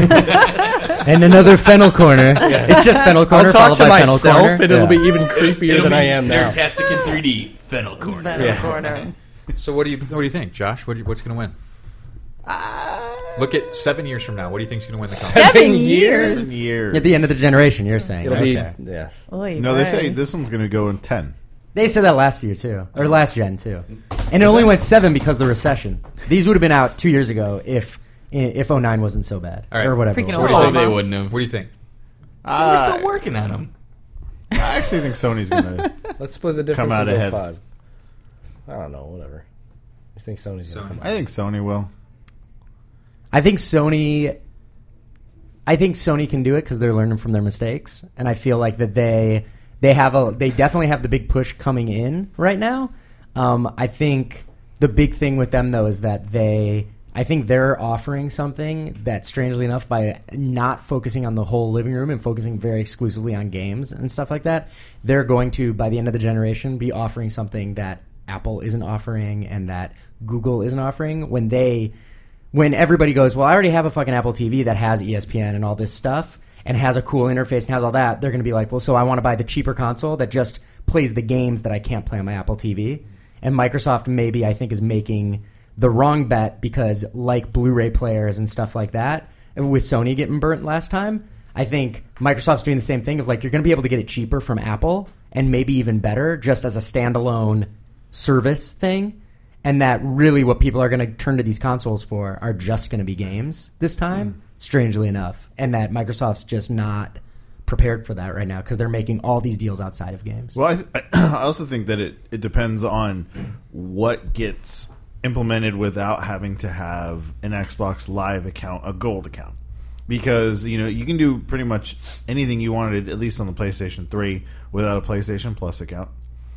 And another Fennel Corner. It's just Fennel Corner I'll talk followed to by Fennel myself, Corner. and it'll Yeah. be even creepier than I am now. Nerdtastic in 3D. Fennel Corner. Better corner. So what do you think, Josh? What's going to win? Look at 7 years from now. What do you think's going to win the competition? 7 years. Years. At the end of the generation, you're saying. It'll Okay. be yeah. Oy No, they vey. say this one's going to go in 10. They said that last year, too. Or last gen, too. And it only went 7 because of the recession. These would have been out 2 years ago if 09 wasn't so bad. All right. Or whatever. Freaking it What was. do you Oh, think? they wouldn't have. What do you think? We're still working on them. I actually think Sony's going to... Let's split the difference. Come out and go ahead. 5. I don't know. Whatever. I think Sony's going to come out. I think Sony will. I think Sony can do it because they're learning from their mistakes, and I feel like that they definitely have the big push coming in right now. I think the big thing with them though is that I think they're offering something that, strangely enough, by not focusing on the whole living room and focusing very exclusively on games and stuff like that, they're going to, by the end of the generation, be offering something that Apple isn't offering and that Google isn't offering. When everybody goes, well, I already have a fucking Apple TV that has ESPN and all this stuff, and has a cool interface and has all that, they're going to be like, well, so I want to buy the cheaper console that just plays the games that I can't play on my Apple TV. And Microsoft maybe, I think, is making the wrong bet because like Blu-ray players and stuff like that, with Sony getting burnt last time, I think Microsoft's doing the same thing of like, you're going to be able to get it cheaper from Apple and maybe even better just as a standalone service thing. And that really what people are going to turn to these consoles for are just going to be games this time, strangely enough. And that Microsoft's just not prepared for that right now because they're making all these deals outside of games. Well, I also think that it depends on what gets implemented without having to have an Xbox Live account, a gold account. Because, you can do pretty much anything you wanted, at least on the PlayStation 3, without a PlayStation Plus account.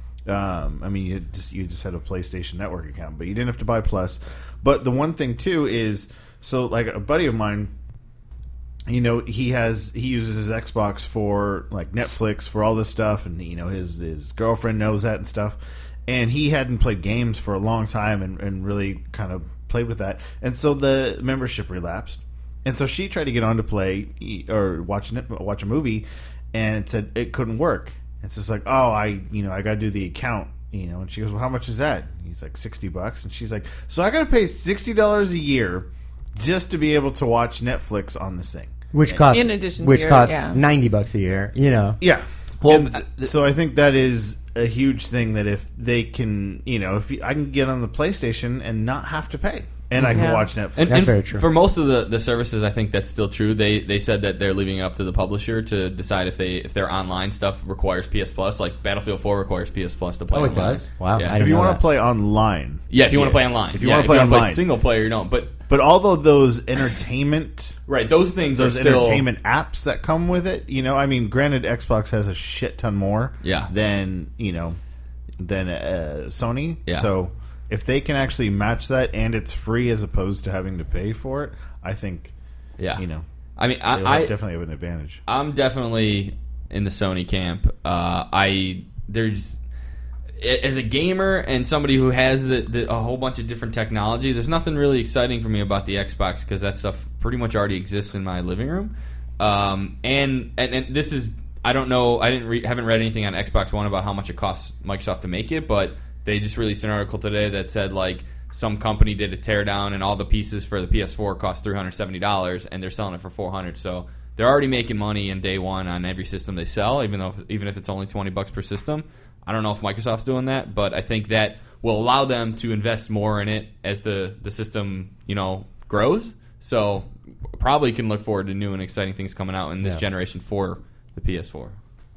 You just had a PlayStation Network account, but you didn't have to buy Plus. But the one thing too is, so like a buddy of mine, he uses his Xbox for like Netflix for all this stuff, and his girlfriend knows that and stuff. And he hadn't played games for a long time and really kind of played with that. And so the membership relapsed. And so she tried to get on to play or watch a movie, and it said it couldn't work. It's just like, I got to do the account, And she goes, well, how much is that? And he's like, $60. And she's like, so I got to pay $60 a year just to be able to watch Netflix on this thing, which costs in addition, costs $90 a year. Yeah. Well, so I think that is a huge thing that if they can, I can get on the PlayStation and not have to pay. And I can watch Netflix. And That's very true. For most of the services, I think that's still true. They said that they're leaving it up to the publisher to decide if their online stuff requires PS Plus. Like Battlefield 4 requires PS Plus to play. Oh, it online. does? Wow. Yeah. I didn't if you know want that. to play online. Yeah, if you want to play online. If you want to play online. Single player, you don't. But all of those entertainment... Right, those things those are still... entertainment apps that come with it, granted, Xbox has a shit ton more than Sony. Yeah. So if they can actually match that and it's free as opposed to having to pay for it, I think, I definitely have an advantage. I'm definitely in the Sony camp. As a gamer and somebody who has a whole bunch of different technology, there's nothing really exciting for me about the Xbox because that stuff pretty much already exists in my living room. And this is, I don't know, haven't read anything on Xbox One about how much it costs Microsoft to make it, but they just released an article today that said like some company did a teardown and all the pieces for the PS4 cost $370 and they're selling it for $400. So they're already making money in day one on every system they sell, even if it's only $20 per system. I don't know if Microsoft's doing that, but I think that will allow them to invest more in it as the system, grows. So probably can look forward to new and exciting things coming out in this generation for the PS4.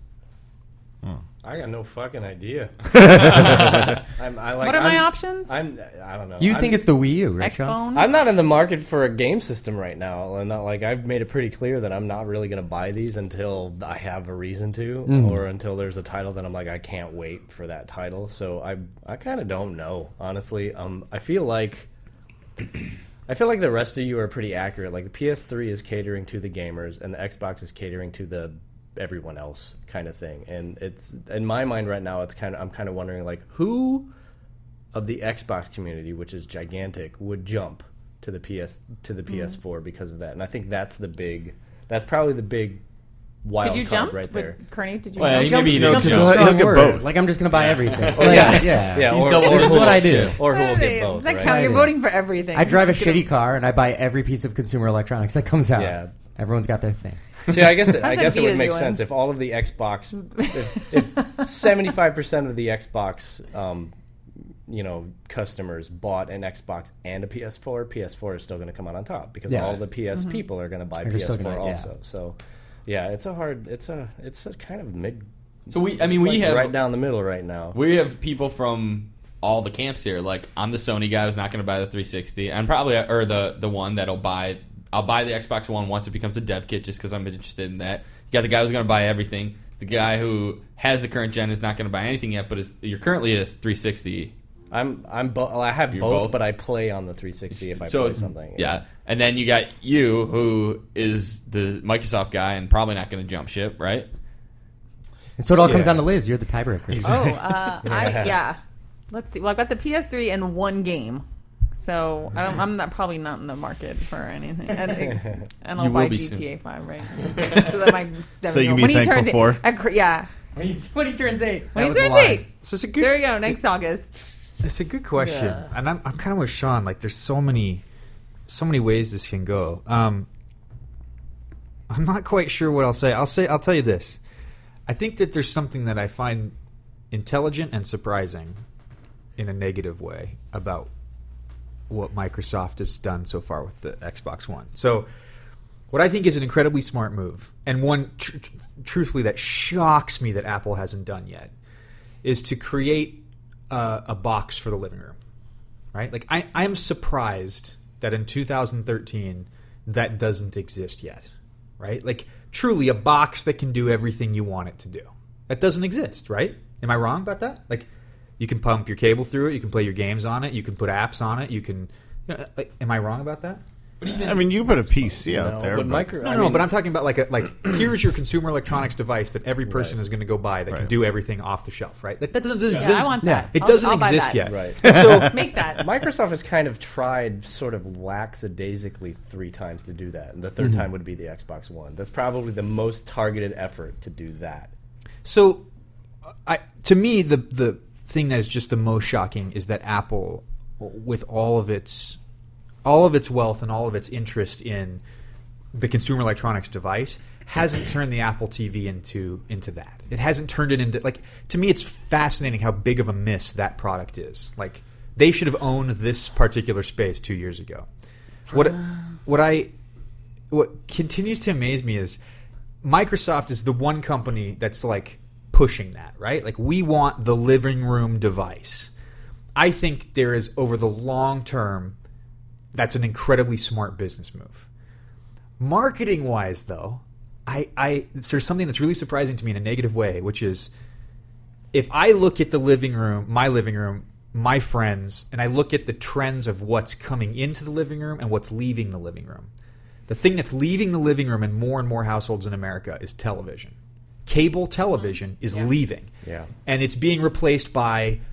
I got no fucking idea. What are my options? I don't know. You think it's the Wii U, right, Sean? Xbone? I'm not in the market for a game system right now, and I've made it pretty clear that I'm not really going to buy these until I have a reason to, or until there's a title that I'm like I can't wait for that title. So I kind of don't know, honestly. I feel like the rest of you are pretty accurate. Like the PS3 is catering to the gamers, and the Xbox is catering to the everyone else kind of thing. And it's in my mind right now. I'm kind of wondering like who of the Xbox community, which is gigantic, would jump to the PS4 because of that. And I think that's probably the big wild Did you card jump right there. Kearney? Did you Well, jump? maybe Jump? he'll get both. Like I'm just gonna buy everything. Yeah, or this is what I do. Or who will get both, Does that right? count? You're voting for everything. I drive a Just gonna- shitty car and I buy every piece of consumer electronics that comes out. Yeah. Everyone's got their thing. See, I guess that it would Vita make doing? sense if all of the Xbox, if 75% of the Xbox, customers bought an Xbox and a PS4, PS4 is still going to come out on top because all the PS people are going to buy They're still PS4 gonna- also. So, yeah, it's a kind of mid. So we like have right down the middle right now. We have people from all the camps here. Like I'm the Sony guy who's not going to buy the 360, and probably the one that'll buy. I'll buy the Xbox One once it becomes a dev kit, just because I'm interested in that. You got the guy who's going to buy everything. The guy who has the current gen is not going to buy anything yet, but you're currently a 360. I have You're both, both? but I play on the 360 if I play something. Yeah, and then you got you, who is the Microsoft guy and probably not going to jump ship, right? And so it all comes down to Liz. You're the tiebreaker. Let's see. Well, I've got the PS3 and one game. So I'm probably not in the market for anything. And I'll You buy will be GTA 5, right? So that my So you can be thankful for. Yeah. When he turns 8. When he turns 8. So it's a good. There you go. Next August. It's a good question, and I'm kind of with Sean. Like, there's so many ways this can go. I'm not quite sure what I'll say. I'll tell you this. I think that there's something that I find intelligent and surprising in a negative way about what Microsoft has done so far with the Xbox One. So, what I think is an incredibly smart move, and one truthfully that shocks me that Apple hasn't done yet, is to create a box for the living room, right? Like, I'm surprised that in 2013 that doesn't exist yet, right? Like, truly a box that can do everything you want it to do. That doesn't exist, right? Am I wrong about that? Like, you can pump your cable through it, you can play your games on it, you can put apps on it, you can... like, am I wrong about that? I mean, you put a PC out there. But But I'm talking about like here's your consumer electronics device that every person is going to go buy that can do everything off the shelf, right? That doesn't exist. Yeah, I want that. It doesn't I'll buy exist that. yet. Right. And so Make that. Microsoft has kind of tried sort of lackadaisically 3 times to do that, and the third time would be the Xbox One. That's probably the most targeted effort to do that. So, to me, the thing that is just the most shocking is that Apple, with all of its wealth and all of its interest in the consumer electronics device, hasn't turned the Apple TV into that. It hasn't turned it into, like, to me, it's fascinating how big of a miss that product is. Like, they should have owned this particular space 2 years ago. What continues to amaze me is Microsoft is the one company that's like pushing that, right? Like, we want the living room device. I think there is, over the long term, that's an incredibly smart business move. Marketing wise, though, there's something that's really surprising to me in a negative way, which is if I look at the living room, my friends, and I look at the trends of what's coming into the living room and what's leaving the living room, the thing that's leaving the living room in more households in America is television. Cable television is leaving. Yeah. And it's being replaced by,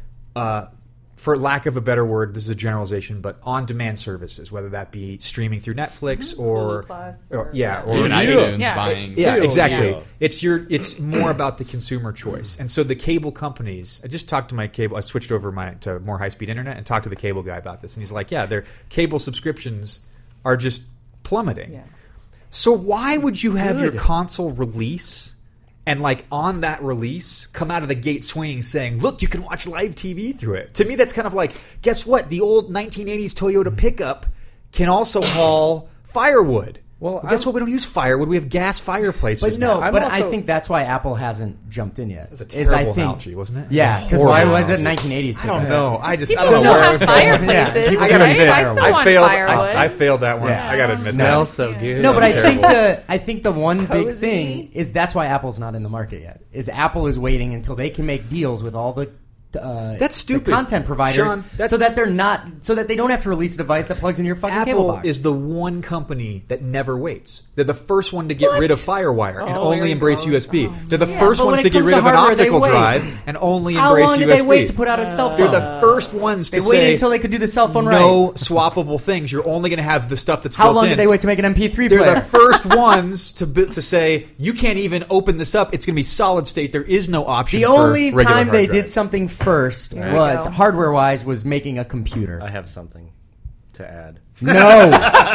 for lack of a better word, this is a generalization, but on-demand services, whether that be streaming through Netflix or Even iTunes buying. Yeah, exactly. Yeah. It's more about the consumer choice. And so the cable companies, I just talked to my cable, I switched over to more high-speed internet and talked to the cable guy about this. And he's like, yeah, their cable subscriptions are just plummeting. Yeah. So why would you have your console release and, like, on that release, come out of the gate swinging saying, look, you can watch live TV through it? To me, that's kind of like, guess what? The old 1980s Toyota pickup can also haul firewood. Well, guess what? We don't use firewood. We have gas fireplaces. But no, now. I think that's why Apple hasn't jumped in yet. That's a terrible analogy, wasn't it? Yeah, because why was it 1980s? I don't know. I don't People know still where I have was going. fireplaces. I gotta admit, I still want firewood. I failed that one. Yeah. I gotta admit Smells that. so good. No, but That's I think the one big Cozy. thing is that's why Apple's not in the market yet. Is Apple is waiting until they can make deals with all the that's stupid. the content providers, Sean, so that they don't have to release a device that plugs into your fucking cable Apple box. is the one company that never waits. They're the first one to get rid of FireWire and only very embrace gross. USB. They're the first but ones when to it get comes rid to of an hardware, they optical wait. drive and only How embrace long USB. did they wait to put out a cell phone? They're the first ones to They waited say until they could do the cell phone no right. swappable things. You're only going to have the stuff that's How built long in. did they wait to make an MP3 They're player? the first ones to say you can't even open this up. It's going to be solid state. There is no option. The for only regular time hard they drive. did something first There you was go. hardware-wise was making a computer. I have something to add. No,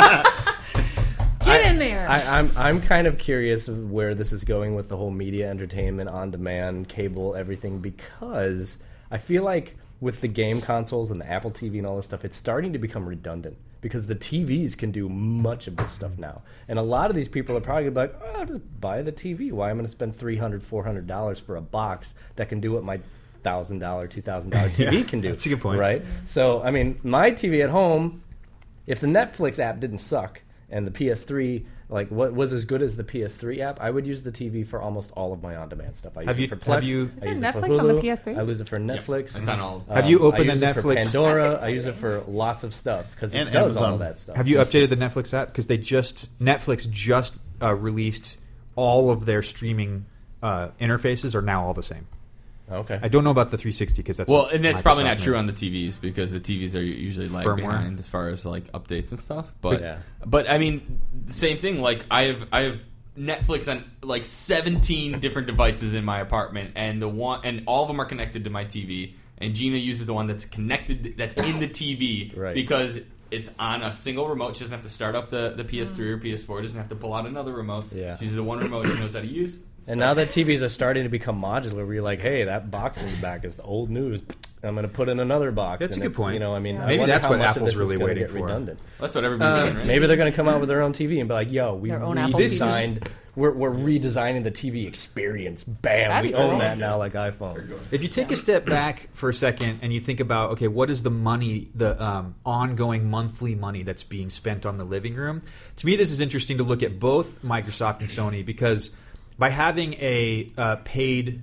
Get in there. I'm kind of curious of where this is going with the whole media, entertainment, on-demand, cable, everything, because I feel like with the game consoles and the Apple TV and all this stuff, it's starting to become redundant because the TVs can do much of this stuff now. And a lot of these people are probably going to be like, oh, I'll just buy the TV. Why am I going to spend $300, $400 for a box that can do what my $1,000, $2,000 TV can do? That's a good point. Right? So, I mean, my TV at home, if the Netflix app didn't suck and the PS3 like what was as good as the PS3 app, I would use the TV for almost all of my on-demand stuff. I use it for Plex. Have you? Is there I use it for Netflix on the Hulu, PS3? I use it for Netflix. It's on all. Have you opened I use the it for Netflix? Pandora? That's I use it for lots of stuff because it And does all Amazon. of that stuff. Have you updated the Netflix app? Because Netflix just released all of their streaming interfaces are now all the same. Okay. I don't know about the 360 because that's and that's probably not Microsoft true made. on the TVs because the TVs are usually lag Firmware. behind as far as like updates and stuff. But Yeah. but I mean, the same thing. Like I have Netflix on like 17 different devices in my apartment, and all of them are connected to my TV. And Gina uses the one that's connected, that's in the TV, Right. because it's on a single remote. She doesn't have to start up the PS3 or PS4. Doesn't have to pull out another remote. Yeah. She uses the one remote she knows how to use. And now that TVs are starting to become modular, where you're like, hey, that box in the back is old news. I'm going to put in another box. That's a and good it's, point. You know, I mean, I Maybe wonder that's how what much of Apple's this really is gonna waiting get for. redundant. That's what everybody's saying, right? Maybe they're going to come out with their own TV and be like, yo, we Their own Apple TV. redesigned. We're redesigning the TV experience. Bam, That'd we be own cool. that now like iPhone. If you take a step back for a second and you think about, okay, what is the money, the ongoing monthly money that's being spent on the living room? To me, this is interesting to look at both Microsoft and Sony, because by having a paid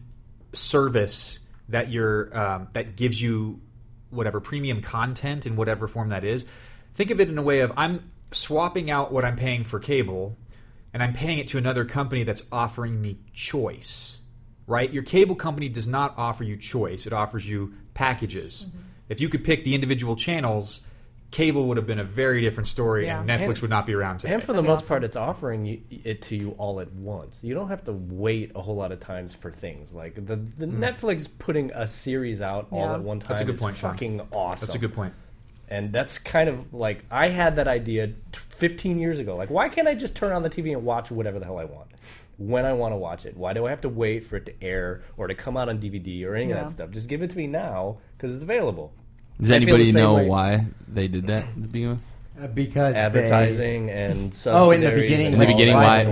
service that that gives you whatever premium content in whatever form that is, think of it in a way of I'm swapping out what I'm paying for cable and I'm paying it to another company that's offering me choice. Right? Your cable company does not offer you choice. It offers you packages. If you could pick the individual channels, cable would have been a very different story, Yeah. and Netflix would not be around today. And for the most part, it's offering it to you all at once. You don't have to wait a whole lot of times for things. Like the Netflix putting a series out all Yeah. at one time That's a good is point, Sean. fucking awesome. That's a good point. And that's kind of like, I had that idea 15 years ago. Like, why can't I just turn on the TV and watch whatever the hell I want? When I want to watch it. Why do I have to wait for it to air or to come out on DVD or any of Yeah. that stuff? Just give it to me now because it's available. Does I feel anybody the same know way. why they did that to begin with? Because Advertising and Oh, in the subsidiaries beginning. and In the all beginning, that.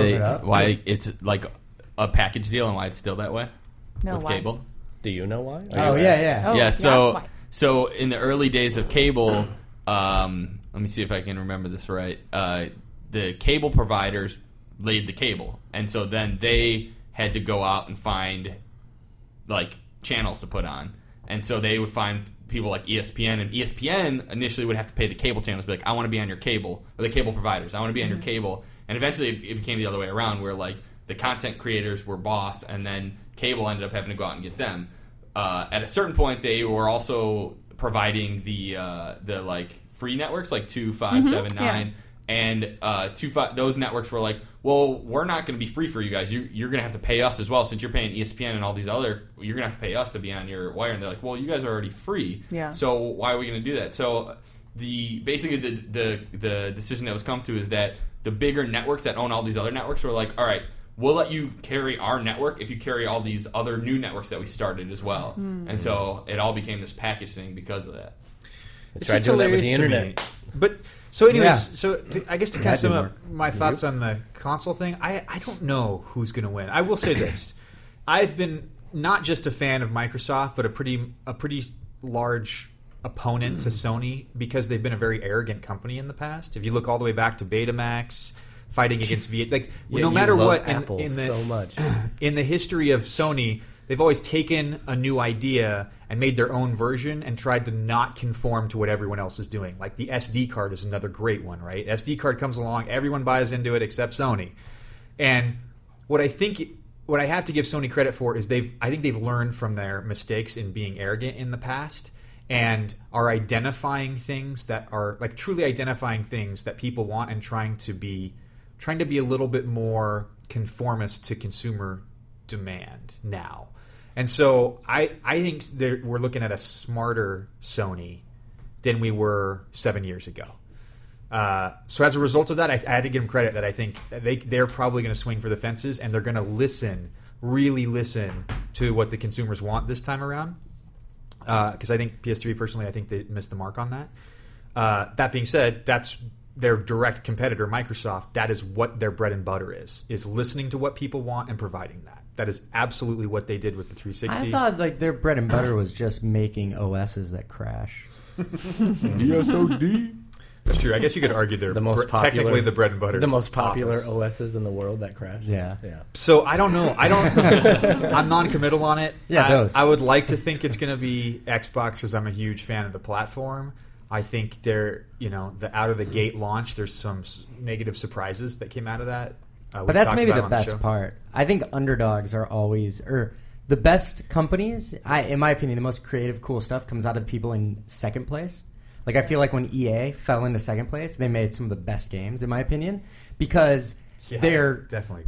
why it's like a package deal and why it's still that way No, with why? cable? Do you know why? Oh yeah. Oh, Yeah, why? so in the early days of cable, let me see if I can remember this right. The cable providers laid the cable, and so then they had to go out and find like channels to put on, and so they would find people like ESPN, and ESPN initially would have to pay the cable channels, be like, I want to be on your cable, or the cable providers, I want to be on your cable, and eventually it became the other way around, where like the content creators were boss, and then cable ended up having to go out and get them. At a certain point, they were also providing the like free networks, like 2, 5, 7, 9, and 2, 5. Those networks were like, well, we're not going to be free for you guys. You're going to have to pay us as well, since you're paying ESPN and all these other. You're going to have to pay us to be on your wire. And they're like, well, you guys are already free. Yeah. So why are we going to do that? So basically the decision that was come to is that the bigger networks that own all these other networks were like, all right, we'll let you carry our network if you carry all these other new networks that we started as well. And so it all became this package thing because of that. It's Tried just doing that with hilarious the to internet. me. But so, anyways, Yeah. so I guess to kind of That sum didn't up my thoughts on the console thing, I don't know who's going to win. I will say this: I've been not just a fan of Microsoft, but a pretty large opponent to Sony because they've been a very arrogant company in the past. If you look all the way back to Betamax, fighting against Viet, like Yeah, no you matter love what, Apple in the so much. in the history of Sony, they've always taken a new idea and made their own version and tried to not conform to what everyone else is doing. Like the SD card is another great one, right? SD card comes along, everyone buys into it except Sony. And what I have to give Sony credit for is I think they've learned from their mistakes in being arrogant in the past and are identifying things that are like truly identifying things that people want and trying to be a little bit more conformist to consumer demand now. And so I think we're looking at a smarter Sony than we were 7 years ago. So as a result of that, I had to give them credit that I think they're probably going to swing for the fences and they're going to really listen to what the consumers want this time around. Because I think PS3 personally, I think they missed the mark on that. That being said, that's their direct competitor, Microsoft. That is what their bread and butter is listening to what people want and providing that. That is absolutely what they did with the 360. I thought like their bread and butter was just making OSs that crash. BSOD. That's true. I guess you could argue they're The most popular- technically the bread and butter. The is most popular Office. OSs in the world that crash. Yeah. So I don't know. I'm non-committal on it. Yeah, those. I would like to think it's going to be Xbox, because I'm a huge fan of the platform. I think the out of the gate launch, there's some negative surprises that came out of that. But that's maybe the best part. I think underdogs are always, or the best companies, in my opinion, the most creative, cool stuff comes out of people in second place. Like, I feel like when EA fell into second place, they made some of the best games, in my opinion, because they're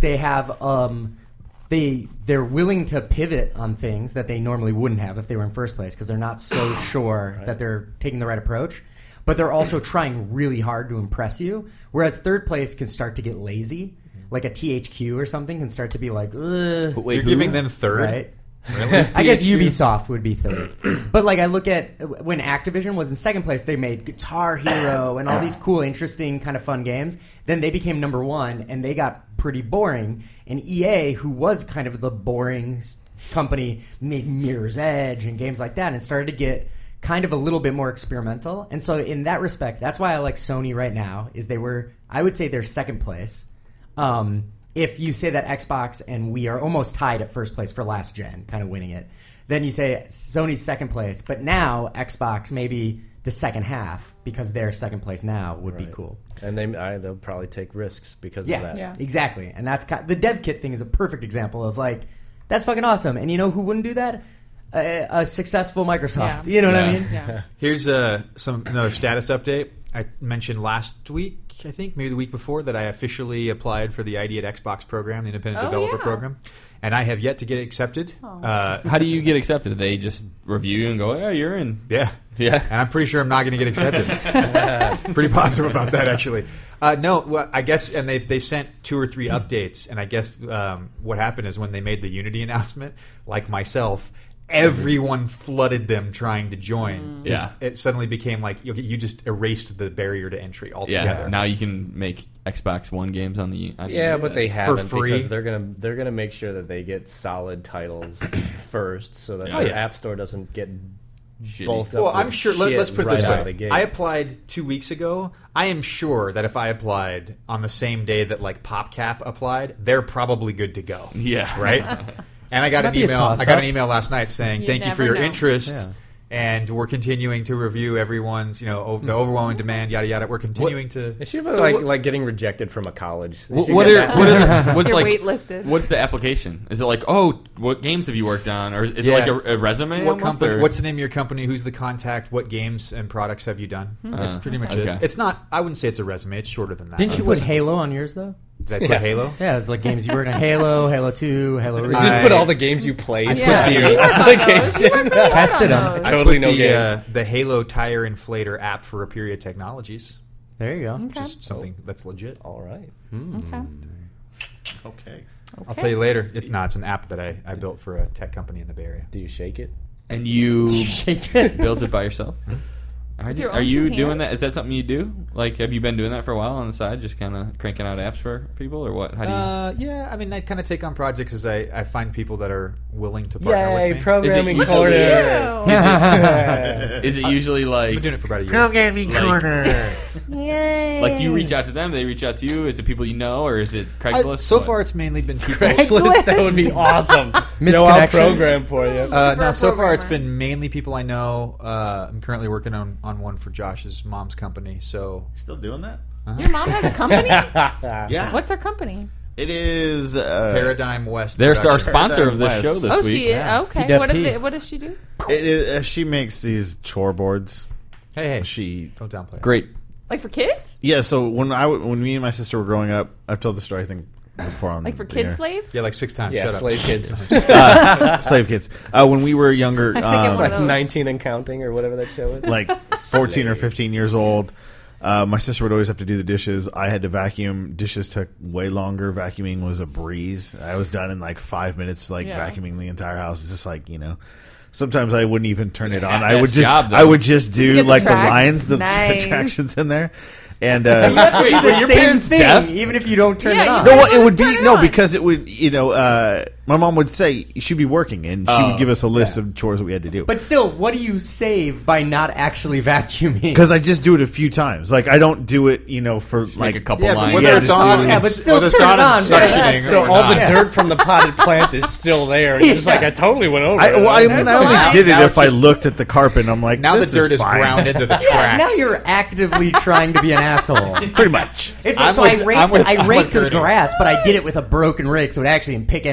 willing to pivot on things that they normally wouldn't have if they were in first place, because they're not so sure that they're taking the right approach. But they're also trying really hard to impress you, whereas third place can start to get lazy. Like a THQ or something can start to be like, ugh. You're giving them third? Right? Really? I guess Ubisoft would be third. But like, I look at when Activision was in second place, they made Guitar Hero and all these cool, interesting, kind of fun games. Then they became number one, and they got pretty boring. And EA, who was kind of the boring company, made Mirror's Edge and games like that, and started to get kind of a little bit more experimental. And so in that respect, that's why I like Sony right now, is I would say they're second place. If you say that Xbox and Wii are almost tied at first place for last gen, kind of winning it, then you say Sony's second place. But now Xbox maybe the second half, because they're second place now, would be cool. And they'll probably take risks because of that. Yeah, exactly. And that's the dev kit thing is a perfect example of like, that's fucking awesome. And you know who wouldn't do that? A successful Microsoft. You know what I mean? Yeah. Here's another status update. I mentioned last week, I think, maybe the week before, that I officially applied for the ID at Xbox program, the independent developer program, and I have yet to get accepted. How do you get accepted? Do they just review you and go, "Yeah, you're in"? Yeah. And I'm pretty sure I'm not going to get accepted. Pretty positive about that, actually. No, well, I guess, and they sent 2 or 3 updates, and I guess what happened is when they made the Unity announcement, like myself, everyone flooded them trying to join. Yeah. It suddenly became like you just erased the barrier to entry altogether. Yeah, now you can make Xbox One games on the but they haven't, free. because they're gonna make sure that they get solid titles first, so that the App Store doesn't get both. Well, I'm sure. Let's put it this out of way: the gate. I applied 2 weeks ago. I am sure that if I applied on the same day that like PopCap applied, they're probably good to go. Yeah, right. And I got an email. I got an email last night saying, "Thank you for your interest, and we're continuing to review everyone's, the overwhelming demand, yada yada. We're continuing to." It should be like getting rejected from a college. What's You're like? waitlisted. What's the application? Is it like, what games have you worked on, or is it like a resume? What company? What's the name of your company? Who's the contact? What games and products have you done? That's pretty much it. It's not. I wouldn't say it's a resume. It's shorter than that. Didn't you put Halo on yours though? Did I put Halo? Yeah, it's like games you worked on: Halo, Halo 2, Halo Reach. Just put all the games you played. Tested them. Totally no games. The Halo tire inflator app for Aperia Technologies. There you go. Just something that's legit. All right. Okay. I'll tell you later. It's an app that I built for a tech company in the Bay Area. Do you shake it? And you Shake it. built it by yourself? your Are own you two doing hands? that? Is that something you do? Like, have you been doing that for a while on the side, just kind of cranking out apps for people, or what? How do you? Yeah, I mean, I kind of take on projects as I find people that are willing to partner with me. Programming Is it corner. Is it usually I've like been doing it for about a year. Programming corner. like do you reach out to them? They reach out to you? Is it people you know, or is it Craigslist? So What? far, it's mainly been people. Craigslist, that would be awesome. No, I'll program for you. No, so far it's been mainly people I know. I'm currently working on one for Josh's mom's company. So Still doing that? Your mom has a company? Yeah. What's her company? It is Paradigm West. They're our Productions. sponsor of this show this Oh, week. she is? Okay. PWP. What does she do? It is, she makes these chore boards. Hey, She don't downplay it. Great. Like for kids? Yeah, so when me and my sister were growing up, I've told the story I think before on Like for the kid air. slaves? Yeah, like 6 times. Yeah, Shut slave up. kids. Slave kids. When we were younger, I think it Like Those. 19 and counting, or whatever that show is. like 14 or 15 years old, my sister would always have to do the dishes. I had to vacuum. Dishes took way longer. Vacuuming was a breeze. I was done in like 5 minutes, vacuuming the entire house. It's just like, sometimes I wouldn't even turn it on. I would just job, though. I would just do get the like the tracks. lines, the Nice. attractions in there. And You have to do Wait, the were your same parents thing, deaf? even if you don't turn it Yeah, on. you no, gotta it would turn be it no on. because it would my mom would say she'd be working and she would give us a list of chores that we had to do. But still, what do you save by not actually vacuuming? Because I just do it a few times. Like I don't do it, for Like like a couple Yeah, but lines. whether Yeah, it's just on, do it. Yeah, but still whether it's turn on it on. and Yeah, suctioning so or all not. the dirt from the potted plant is still there. It's just like I totally went over. I it. only Wow. did it Now if I just- looked at the carpet and I'm like, Now the this dirt is fine. ground into the tracks. Yeah, now you're actively trying to be an asshole. Pretty much. It's I'm so with- I raked, I'm with I raked the Ernie. grass, but I did it with a broken rake, so it actually didn't pick anything up.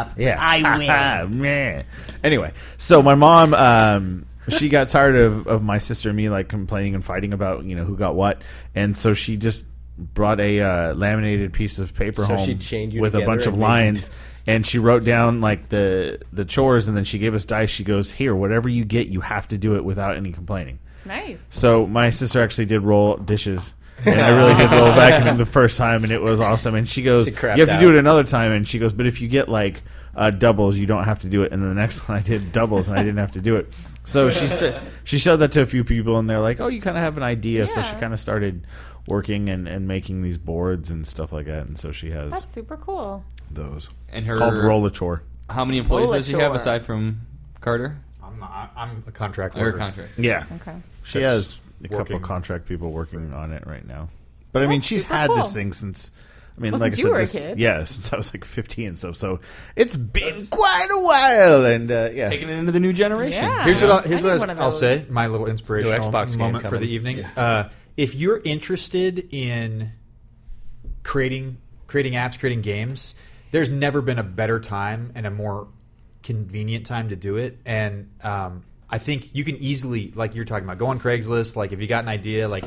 up. Yeah. I win. Meh. Anyway, so my mom, she got tired of my sister and me like complaining and fighting about who got what, and so she just brought a laminated piece of paper So home she chained you with a together bunch of and made lines. And she wrote down like the chores, and then she gave us dice. She goes, "Here, whatever you get, you have to do it without any complaining." Nice. So my sister actually did roll dishes, and I really did roll vacuum the first time, and it was awesome. And she goes, She "You crapped have to do out. it another time." And she goes, "But if you get like doubles, you don't have to do it." And then the next one I did doubles, and I didn't have to do it. So she showed that to a few people, and they're like, "Oh, you kind of have an idea." So she Yeah. kind of started working and making these boards and stuff like that. And so she has That's super cool. those. And It's her called Roll a Chore. How many employees does she have Roll-a-chore. aside from Carter? I'm a contract Or worker. contract? Yeah. Okay. She That's has a couple working. contract people working on it right now. But I mean, That's she's super had cool. this thing since. I mean, Well, like I since said, you were a this, kid. yeah, since I was like 15 and stuff. So it's been quite a while, and yeah, Taking it into the new generation. Yeah. Here's I what need one of I'll those. say. My little inspirational Xbox game moment for coming. the evening. If you're interested in creating apps, creating games, there's never been a better time and a more convenient time to do it. And I think you can easily, like you're talking about, go on Craigslist. Like if you got an idea, like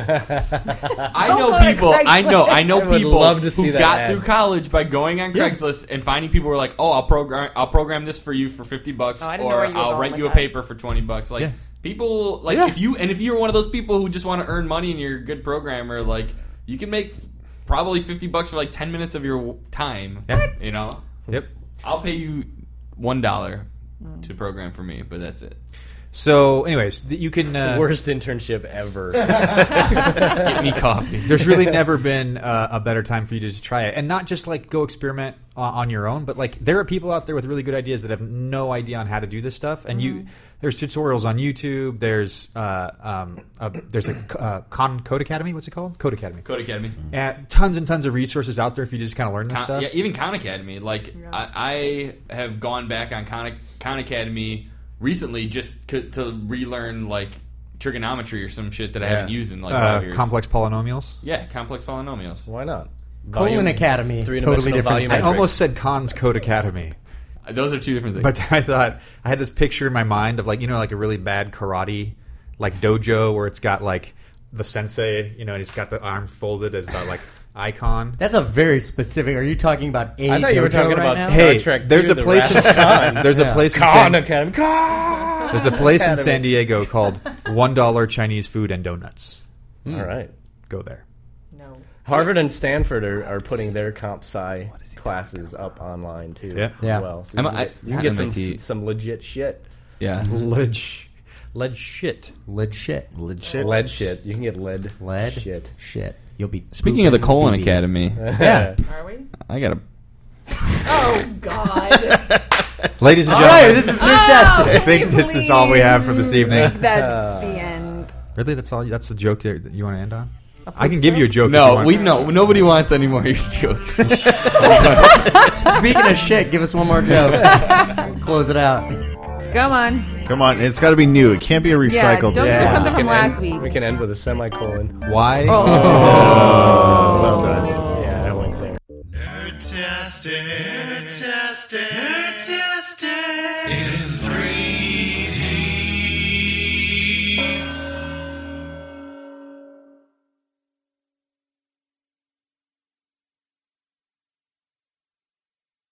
I Don't know go to people. I know I would people love to see who that got ad. through college by going on Craigslist and finding people who are like, "Oh, I'll program this for you for $50, Oh, I didn't know or where you were I'll going write with you a that. paper for $20." Like Yeah. people, like Yeah. if you're one of those people who just want to earn money and you're a good programmer, like you can make probably $50 for like 10 minutes of your time. Yeah. You know, yep. I'll pay you $1 to program for me, but that's it. So, anyways, you can. Worst internship ever. Get me coffee. There's really never been a better time for you to just try it, and not just like go experiment on your own, but like there are people out there with really good ideas that have no idea on how to do this stuff, and there's tutorials on YouTube. There's a Code Academy. What's it called? Code Academy. Code Academy. Tons and tons of resources out there if you just kind of learn this stuff. Yeah, even Khan Academy. Like I have gone back on Khan Academy recently just to relearn like trigonometry or some shit that I haven't used in like 5 years. Complex polynomials. Yeah, complex polynomials. Why not? Colon Academy, three-dimensional totally different. I volumetric. almost said Khan's Code Academy. Those are two different things. But I thought I had this picture in my mind of like like a really bad karate like dojo where it's got like the sensei, and he's got the arm folded as the like icon. That's a very specific. Are you talking about a I thought you were dojo talking right about now? Star Hey, Trek there's 2, a the place in Wrath of Khan. there's a place in Khan San, Academy. Khan there's a place in Academy. San Diego called $1 Chinese Food and Donuts. All right. Go there. No. Harvard and Stanford are putting their comp sci classes up online too. Yeah. Yeah. As well, so I'm you a- can, I- you can get MIT. some legit shit. yeah. Lead shit. Lead shit. Lead shit. You can get lead Lead shit. You'll be Speaking of the pooping Colon BBs. Academy, Yeah. Are we? I got a. Oh God. Ladies and All right, gentlemen, this is Nerdtastic. I think this is all we have for this evening. Make that the end. Really, that's all. That's the joke there that you want to end on. I can give you a joke. if you No, want. nobody wants any more of your jokes. Speaking of shit, give us one more joke. Close it out. Come on. Come on, it's got to be new. It can't be a Yeah, recycled. don't Yeah. give us something We from can last end- week. We can end with a semicolon. Why? Well done. Yeah, I went there. Nerdtastic, nerdtastic, nerdtastic.